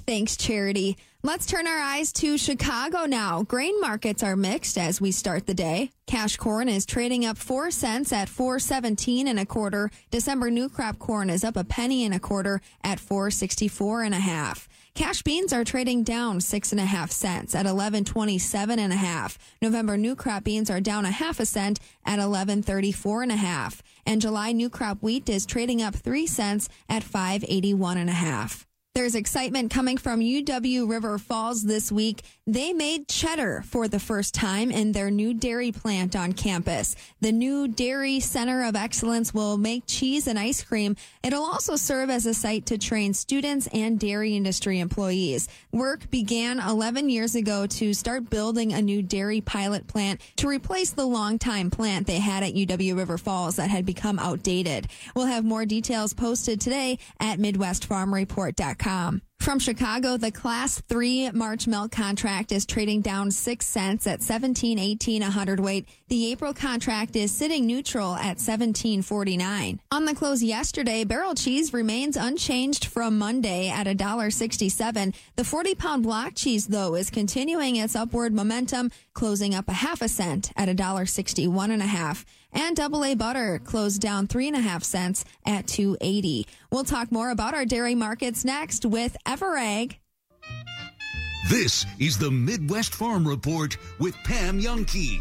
Thanks, Charity. Let's turn our eyes to Chicago now. Grain markets are mixed as we start the day. Cash corn is trading up four cents at four seventeen and a quarter. December new crop corn is up a penny and a quarter at four sixty-four and a half. Cash beans are trading down six and a half cents at eleven twenty-seven and a half. November new crop beans are down a half a cent at eleven thirty-four and a half. And July new crop wheat is trading up three cents at five eighty-one and a half. There's excitement coming from U W River Falls this week. They made cheddar for the first time in their new dairy plant on campus. The new Dairy Center of Excellence will make cheese and ice cream. It'll also serve as a site to train students and dairy industry employees. Work began eleven years ago to start building a new dairy pilot plant to replace the longtime plant they had at U W River Falls that had become outdated. We'll have more details posted today at Midwest Farm Report dot com. From Chicago, the Class three March milk contract is trading down six cents at seventeen eighteen a hundredweight. The April contract is sitting neutral at seventeen forty-nine. On the close yesterday, barrel cheese remains unchanged from Monday at one dollar sixty-seven. The forty-pound block cheese, though, is continuing its upward momentum, closing up a half a cent at one dollar sixty-one and a half. And double A butter closed down three and a half cents at two eighty. We'll talk more about our dairy markets next with Everegg. This is the Midwest Farm Report with Pam Jahnke.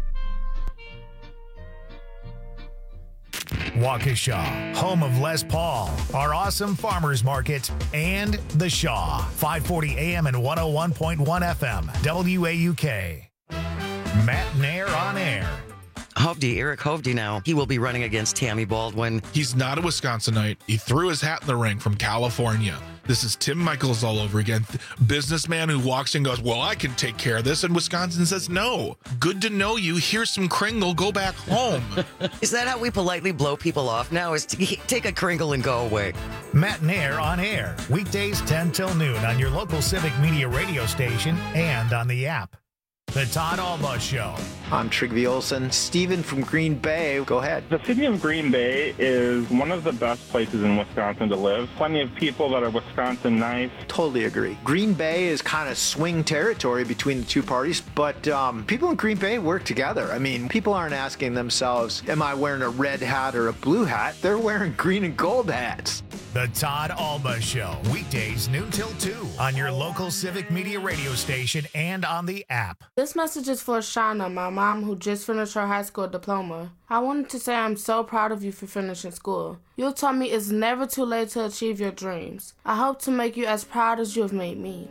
Waukesha, home of Les Paul, our awesome farmers market, and The Shaw, five forty A M and one oh one point one F M, W A U K. Matt Nair on air. Hovde, Eric Hovde now. He will be running against Tammy Baldwin. He's not a Wisconsinite. He threw his hat in the ring from California. This is Tim Michaels all over again. Businessman who walks in and goes, well, I can take care of this. And Wisconsin says, no. Good to know you. Here's some Kringle. Go back home. Is that how we politely blow people off now? Is to take a Kringle and go away? Matt Nair on air. Weekdays ten till noon on your local Civic Media radio station and on the app. The Todd Alba Show. I'm Trygve Olsen. Steven from Green Bay. Go ahead. The city of Green Bay is one of the best places in Wisconsin to live. Plenty of people that are Wisconsin nice. Totally agree. Green Bay is kind of swing territory between the two parties, but um, people in Green Bay work together. I mean, people aren't asking themselves, am I wearing a red hat or a blue hat? They're wearing green and gold hats. The Todd Alba Show. Weekdays noon till two on your local Civic Media radio station and on the app. This message is for Shauna, my mom, who just finished her high school diploma. I wanted to say I'm so proud of you for finishing school. You taught me it's never too late to achieve your dreams. I hope to make you as proud as you have made me.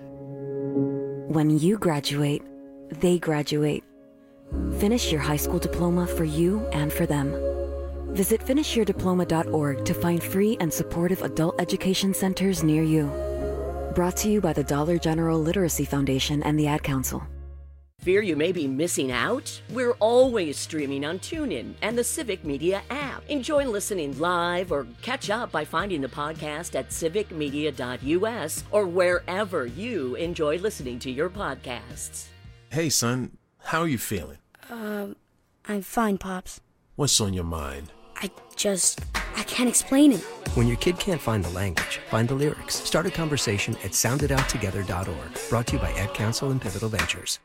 When you graduate, they graduate. Finish your high school diploma for you and for them. Visit finish your diploma dot org to find free and supportive adult education centers near you. Brought to you by the Dollar General Literacy Foundation and the Ad Council. Fear you may be missing out? We're always streaming on TuneIn and the Civic Media app. Enjoy listening live or catch up by finding the podcast at civic media dot U S or wherever you enjoy listening to your podcasts. Hey, son, how are you feeling? Um, I'm fine, Pops. What's on your mind? I just, I can't explain it. When your kid can't find the language, find the lyrics. Start a conversation at sound it out together dot org. Brought to you by Ad Council and Pivotal Ventures.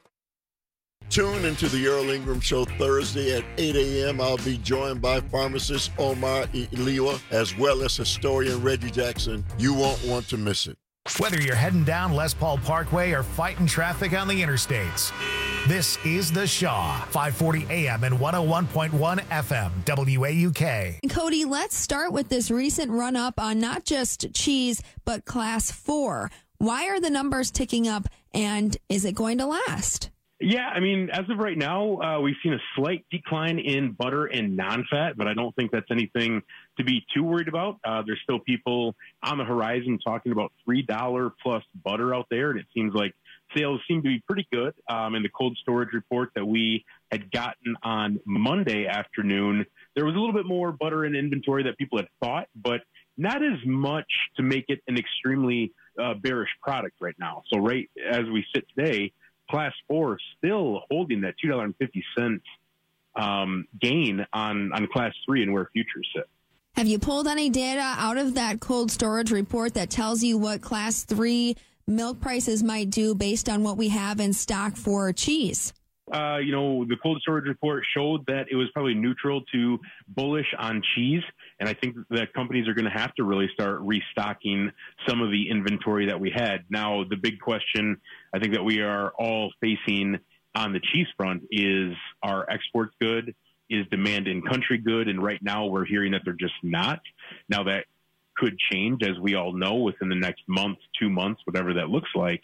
Tune into the Earl Ingram Show Thursday at eight a.m. I'll be joined by pharmacist Omar Iliwa, as well as historian Reggie Jackson. You won't want to miss it. Whether you're heading down Les Paul Parkway or fighting traffic on the interstates, this is The Shaw, five forty A M and one oh one point one F M, W A U K. Cody, let's start with this recent run-up on not just cheese, but class four. Why are the numbers ticking up, and is it going to last? Yeah, I mean, as of right now, uh, we've seen a slight decline in butter and non-fat, but I don't think that's anything to be too worried about. Uh, there's still people on the horizon talking about three dollars plus butter out there, and it seems like sales seem to be pretty good. Um, in the cold storage report that we had gotten on Monday afternoon, there was a little bit more butter in inventory that people had thought, but not as much to make it an extremely uh, bearish product right now. So right as we sit today, Class four still holding that two dollars and fifty cents um, gain on, on Class three and where futures sit. Have you pulled any data out of that cold storage report that tells you what Class three milk prices might do based on what we have in stock for cheese? Uh, you know, the cold storage report showed that it was probably neutral to bullish on cheese. And I think that companies are going to have to really start restocking some of the inventory that we had. Now, the big question I think that we are all facing on the cheese front is, are exports good? Is demand in country good? And right now we're hearing that they're just not. Now that could change, as we all know, within the next month, two months, whatever that looks like.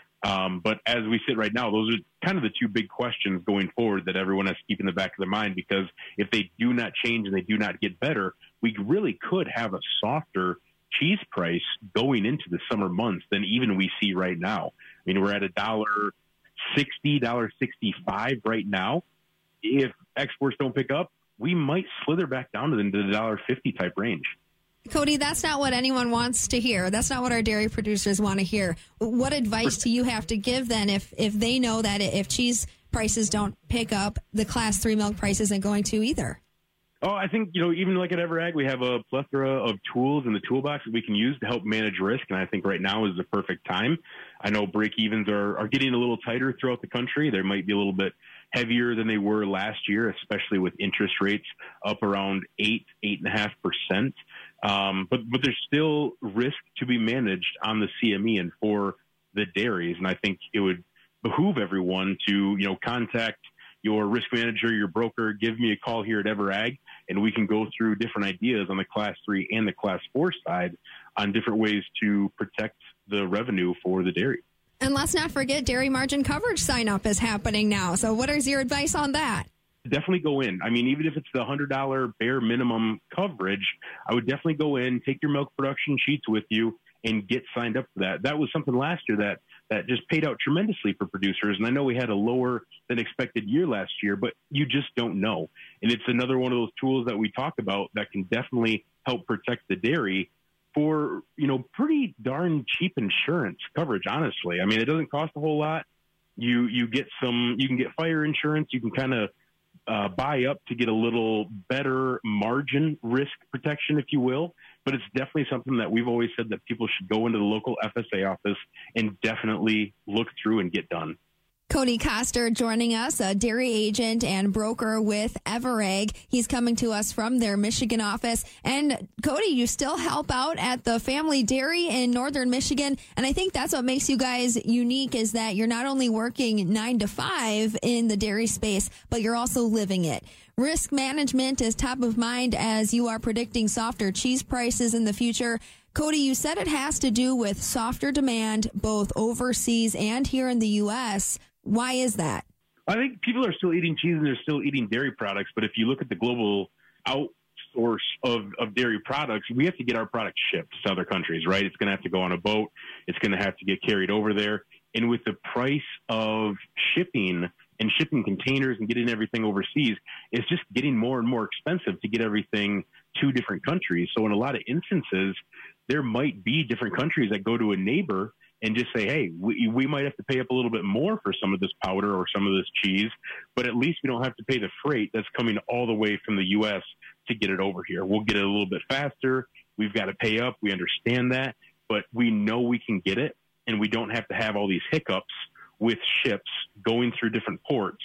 Um, but as we sit right now, those are kind of the two big questions going forward that everyone has to keep in the back of their mind, because if they do not change and they do not get better, we really could have a softer cheese price going into the summer months than even we see right now. I mean, we're at a dollar sixty, dollar sixty-five right now. If exports don't pick up, we might slither back down to the dollar fifty type range. Cody, that's not what anyone wants to hear. That's not what our dairy producers want to hear. What advice do you have to give then if, if they know that if cheese prices don't pick up, the class three milk price isn't going to either? Oh, I think, you know, even like at Everag, we have a plethora of tools in the toolbox that we can use to help manage risk. And I think right now is the perfect time. I know break evens are, are getting a little tighter throughout the country. They might be a little bit heavier than they were last year, especially with interest rates up around eight, eight and a half percent. Um, but, but there's still risk to be managed on the C M E and for the dairies. And I think it would behoove everyone to, you know, contact your risk manager, your broker, give me a call here at Everag, and we can go through different ideas on the class three and the class four side on different ways to protect the revenue for the dairy. And let's not forget dairy margin coverage sign up is happening now. So what is your advice on that? Definitely go in. I mean, even if it's the one hundred dollars bare minimum coverage, I would definitely go in, take your milk production sheets with you, and get signed up for that. That was something last year that, that just paid out tremendously for producers. And I know we had a lower than expected year last year, but you just don't know. And it's another one of those tools that we talk about that can definitely help protect the dairy for, you know, pretty darn cheap insurance coverage, honestly. I mean, it doesn't cost a whole lot. You, you get some, you can get fire insurance. You can kind of uh, buy up to get a little better margin risk protection, if you will. But it's definitely something that we've always said that people should go into the local F S A office and definitely look through and get done. Cody Koster joining us, a dairy agent and broker with Everag. He's coming to us from their Michigan office. And Cody, you still help out at the Family Dairy in Northern Michigan. And I think that's what makes you guys unique, is that you're not only working nine to five in the dairy space, but you're also living it. Risk management is top of mind as you are predicting softer cheese prices in the future. Cody, you said it has to do with softer demand both overseas and here in the U S. Why is that? I think people are still eating cheese and they're still eating dairy products. But if you look at the global outsource of, of dairy products, we have to get our products shipped to other countries, right? It's going to have to go on a boat. It's going to have to get carried over there. And with the price of shipping and shipping containers and getting everything overseas, it's just getting more and more expensive to get everything to different countries. So in a lot of instances, there might be different countries that go to a neighbor and just say, hey, we, we might have to pay up a little bit more for some of this powder or some of this cheese, but at least we don't have to pay the freight that's coming all the way from the U S to get it over here. We'll get it a little bit faster. We've got to pay up. We understand that, but we know we can get it, and we don't have to have all these hiccups with ships going through different ports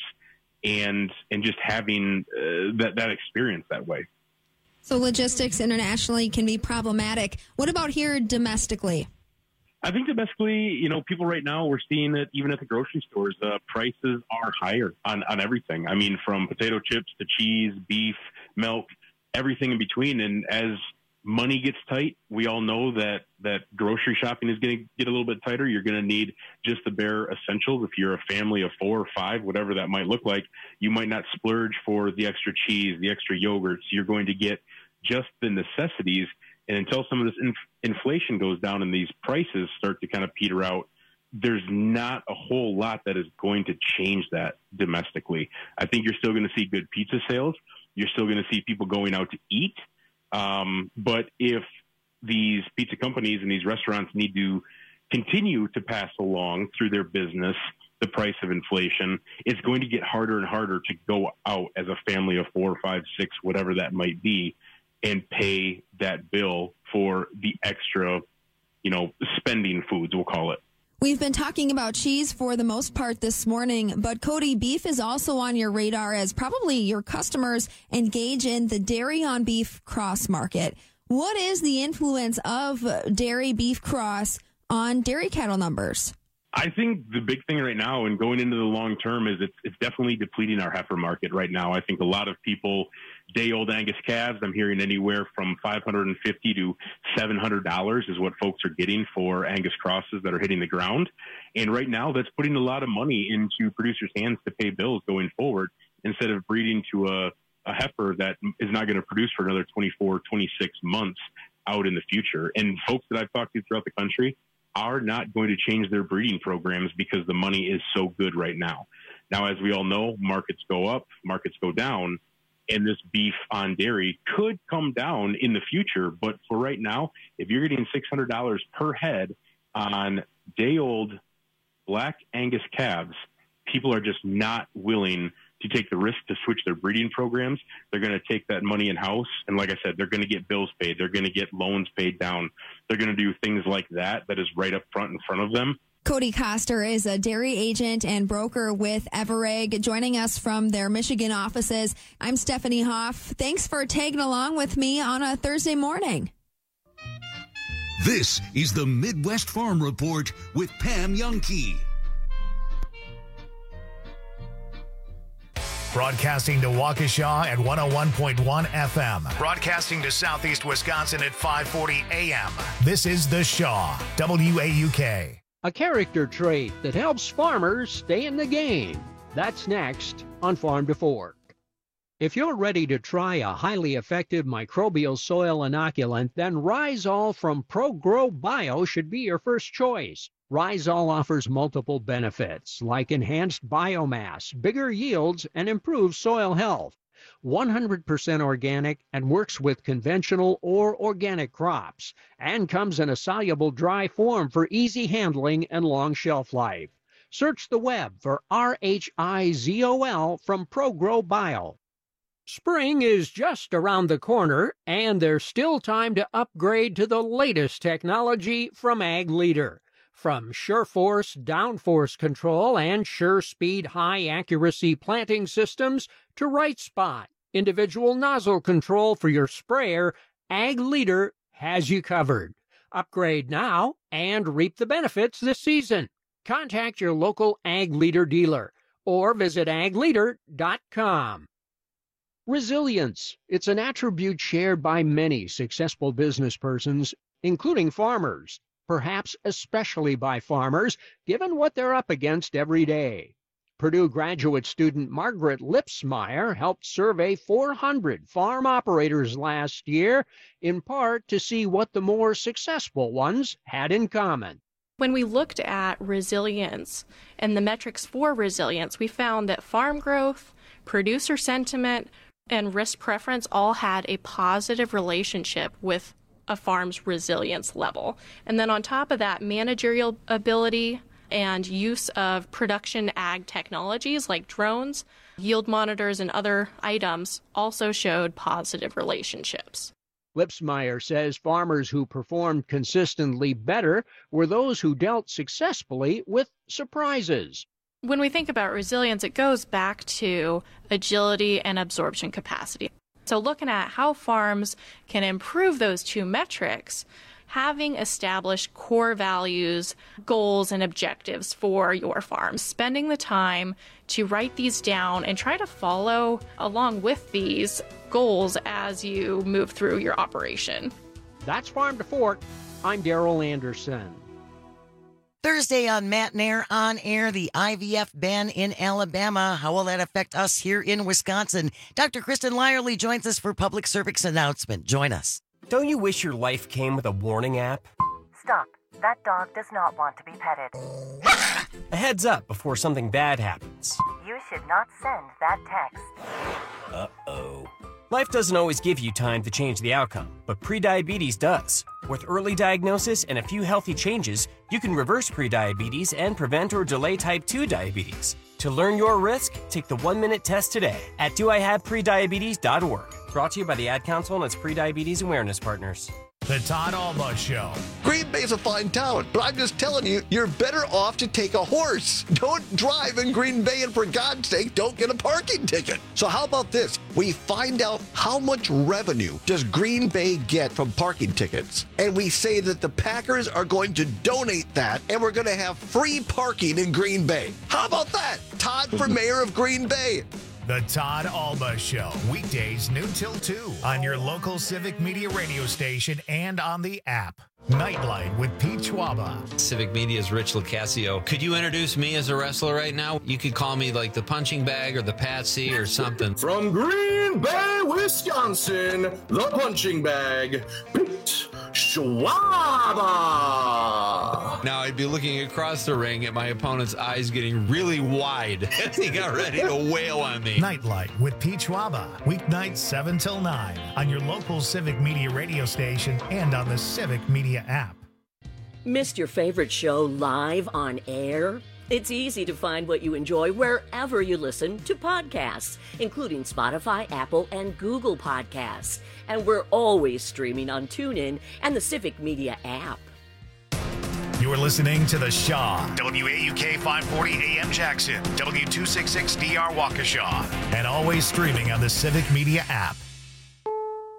and and just having uh, that, that experience that way. So logistics internationally can be problematic. What about here domestically? I think domestically, you know, people right now, we're seeing it even at the grocery stores. Uh, prices are higher on, on everything. I mean, from potato chips to cheese, beef, milk, everything in between. And as money gets tight, we all know that, that grocery shopping is going to get a little bit tighter. You're going to need just the bare essentials. If you're a family of four or five, whatever that might look like, you might not splurge for the extra cheese, the extra yogurts. You're going to get just the necessities. And until some of this inf- inflation goes down and these prices start to kind of peter out, there's not a whole lot that is going to change that domestically. I think you're still going to see good pizza sales. You're still going to see people going out to eat. Um, but if these pizza companies and these restaurants need to continue to pass along through their business the price of inflation, it's going to get harder and harder to go out as a family of four, five, six, whatever that might be, and pay that bill for the extra, you know, spending foods, we'll call it. We've been talking about cheese for the most part this morning, but Cody, beef is also on your radar as probably your customers engage in the dairy on beef cross market. What is the influence of dairy beef cross on dairy cattle numbers? I think the big thing right now and going into the long term is it's, it's definitely depleting our heifer market right now. I think a lot of people, day-old Angus calves, I'm hearing anywhere from five hundred fifty dollars to seven hundred dollars is what folks are getting for Angus crosses that are hitting the ground. And right now that's putting a lot of money into producers' hands to pay bills going forward instead of breeding to a, a heifer that is not going to produce for another twenty-four, twenty-six months out in the future. And folks that I've talked to throughout the country are not going to change their breeding programs because the money is so good right now. Now, as we all know, markets go up, markets go down, and this beef on dairy could come down in the future. But for right now, if you're getting six hundred dollars per head on day-old black Angus calves, people are just not willing to take the risk to switch their breeding programs. They're going to take that money in-house. And like I said, they're going to get bills paid. They're going to get loans paid down. They're going to do things like that that is right up front in front of them. Cody Koster is a dairy agent and broker with Everegg, joining us from their Michigan offices. I'm Stephanie Hoff. Thanks for tagging along with me on a Thursday morning. This is the Midwest Farm Report with Pam Jahnke. Broadcasting to Waukesha at one oh one point one F M. Broadcasting to Southeast Wisconsin at five forty A M. This is The Shaw, W A U K. A character trait that helps farmers stay in the game. That's next on Farm to Fork. If you're ready to try a highly effective microbial soil inoculant, then Rhizol from ProGrow Bio should be your first choice. Rhizol offers multiple benefits like enhanced biomass, bigger yields, and improved soil health. one hundred percent organic and works with conventional or organic crops, and comes in a soluble dry form for easy handling and long shelf life. Search the web for R H I Z O L from ProGrow Bio. Spring is just around the corner, and there's still time to upgrade to the latest technology from Ag Leader. From SureForce downforce control and SureSpeed high-accuracy planting systems to Right Spot, individual nozzle control for your sprayer, Ag Leader has you covered. Upgrade now and reap the benefits this season. Contact your local Ag Leader dealer or visit ag leader dot com. Resilience. It's an attribute shared by many successful business persons, including farmers. Perhaps especially by farmers, given what they're up against every day. Purdue graduate student Margaret Lipsmeyer helped survey four hundred farm operators last year, in part to see what the more successful ones had in common. When we looked at resilience and the metrics for resilience, we found that farm growth, producer sentiment, and risk preference all had a positive relationship with a farm's resilience level. And then on top of that, managerial ability and use of production ag technologies like drones, yield monitors, and other items also showed positive relationships. Lipsmeyer says farmers who performed consistently better were those who dealt successfully with surprises. When we think about resilience, it goes back to agility and absorption capacity. So looking at how farms can improve those two metrics, having established core values, goals, and objectives for your farm, spending the time to write these down and try to follow along with these goals as you move through your operation. That's Farm to Fork. I'm Daryl Anderson. Thursday on Matt Nair on air, the I V F ban in Alabama. How will that affect us here in Wisconsin? Doctor Kristen Lyerly joins us for public service announcement. Join us. Don't you wish your life came with a warning app? Stop. That dog does not want to be petted. A heads up before something bad happens. You should not send that text. Uh-oh. Life doesn't always give you time to change the outcome, but prediabetes does. With early diagnosis and a few healthy changes, you can reverse prediabetes and prevent or delay type two diabetes. To learn your risk, take the one-minute test today at do I have prediabetes dot org. Brought to you by the Ad Council and its prediabetes awareness partners. The Todd Alba Show. Green Bay's a fine town, but I'm just telling you, you're better off to take a horse. Don't drive in Green Bay, and for God's sake, don't get a parking ticket. So how about this? We find out how much revenue does Green Bay get from parking tickets, and we say that the Packers are going to donate that, and we're going to have free parking in Green Bay. How about that? Todd for mayor of Green Bay. The Todd Alba Show, weekdays noon till two on your local Civic Media radio station and on the app. Nightlight with Pete Schwaba. Civic Media's Rich Lucasio. Could you introduce me as a wrestler right now? You could call me like the punching bag or the Patsy or something. From Green Bay, Wisconsin, the punching bag, Pete Schwaba. Now I'd be looking across the ring at my opponent's eyes getting really wide as he got ready to wail on me. Nightlight with Pete Schwaba. Weeknights seven till nine on your local Civic Media radio station and on the Civic Media app. Missed your favorite show live on air? It's easy to find what you enjoy wherever you listen to podcasts, including Spotify, Apple, and Google Podcasts. And we're always streaming on TuneIn and the Civic Media app. You're listening to The Shaw, W A U K five forty A M Jackson, W two sixty-six D R Waukesha, and always streaming on the Civic Media app.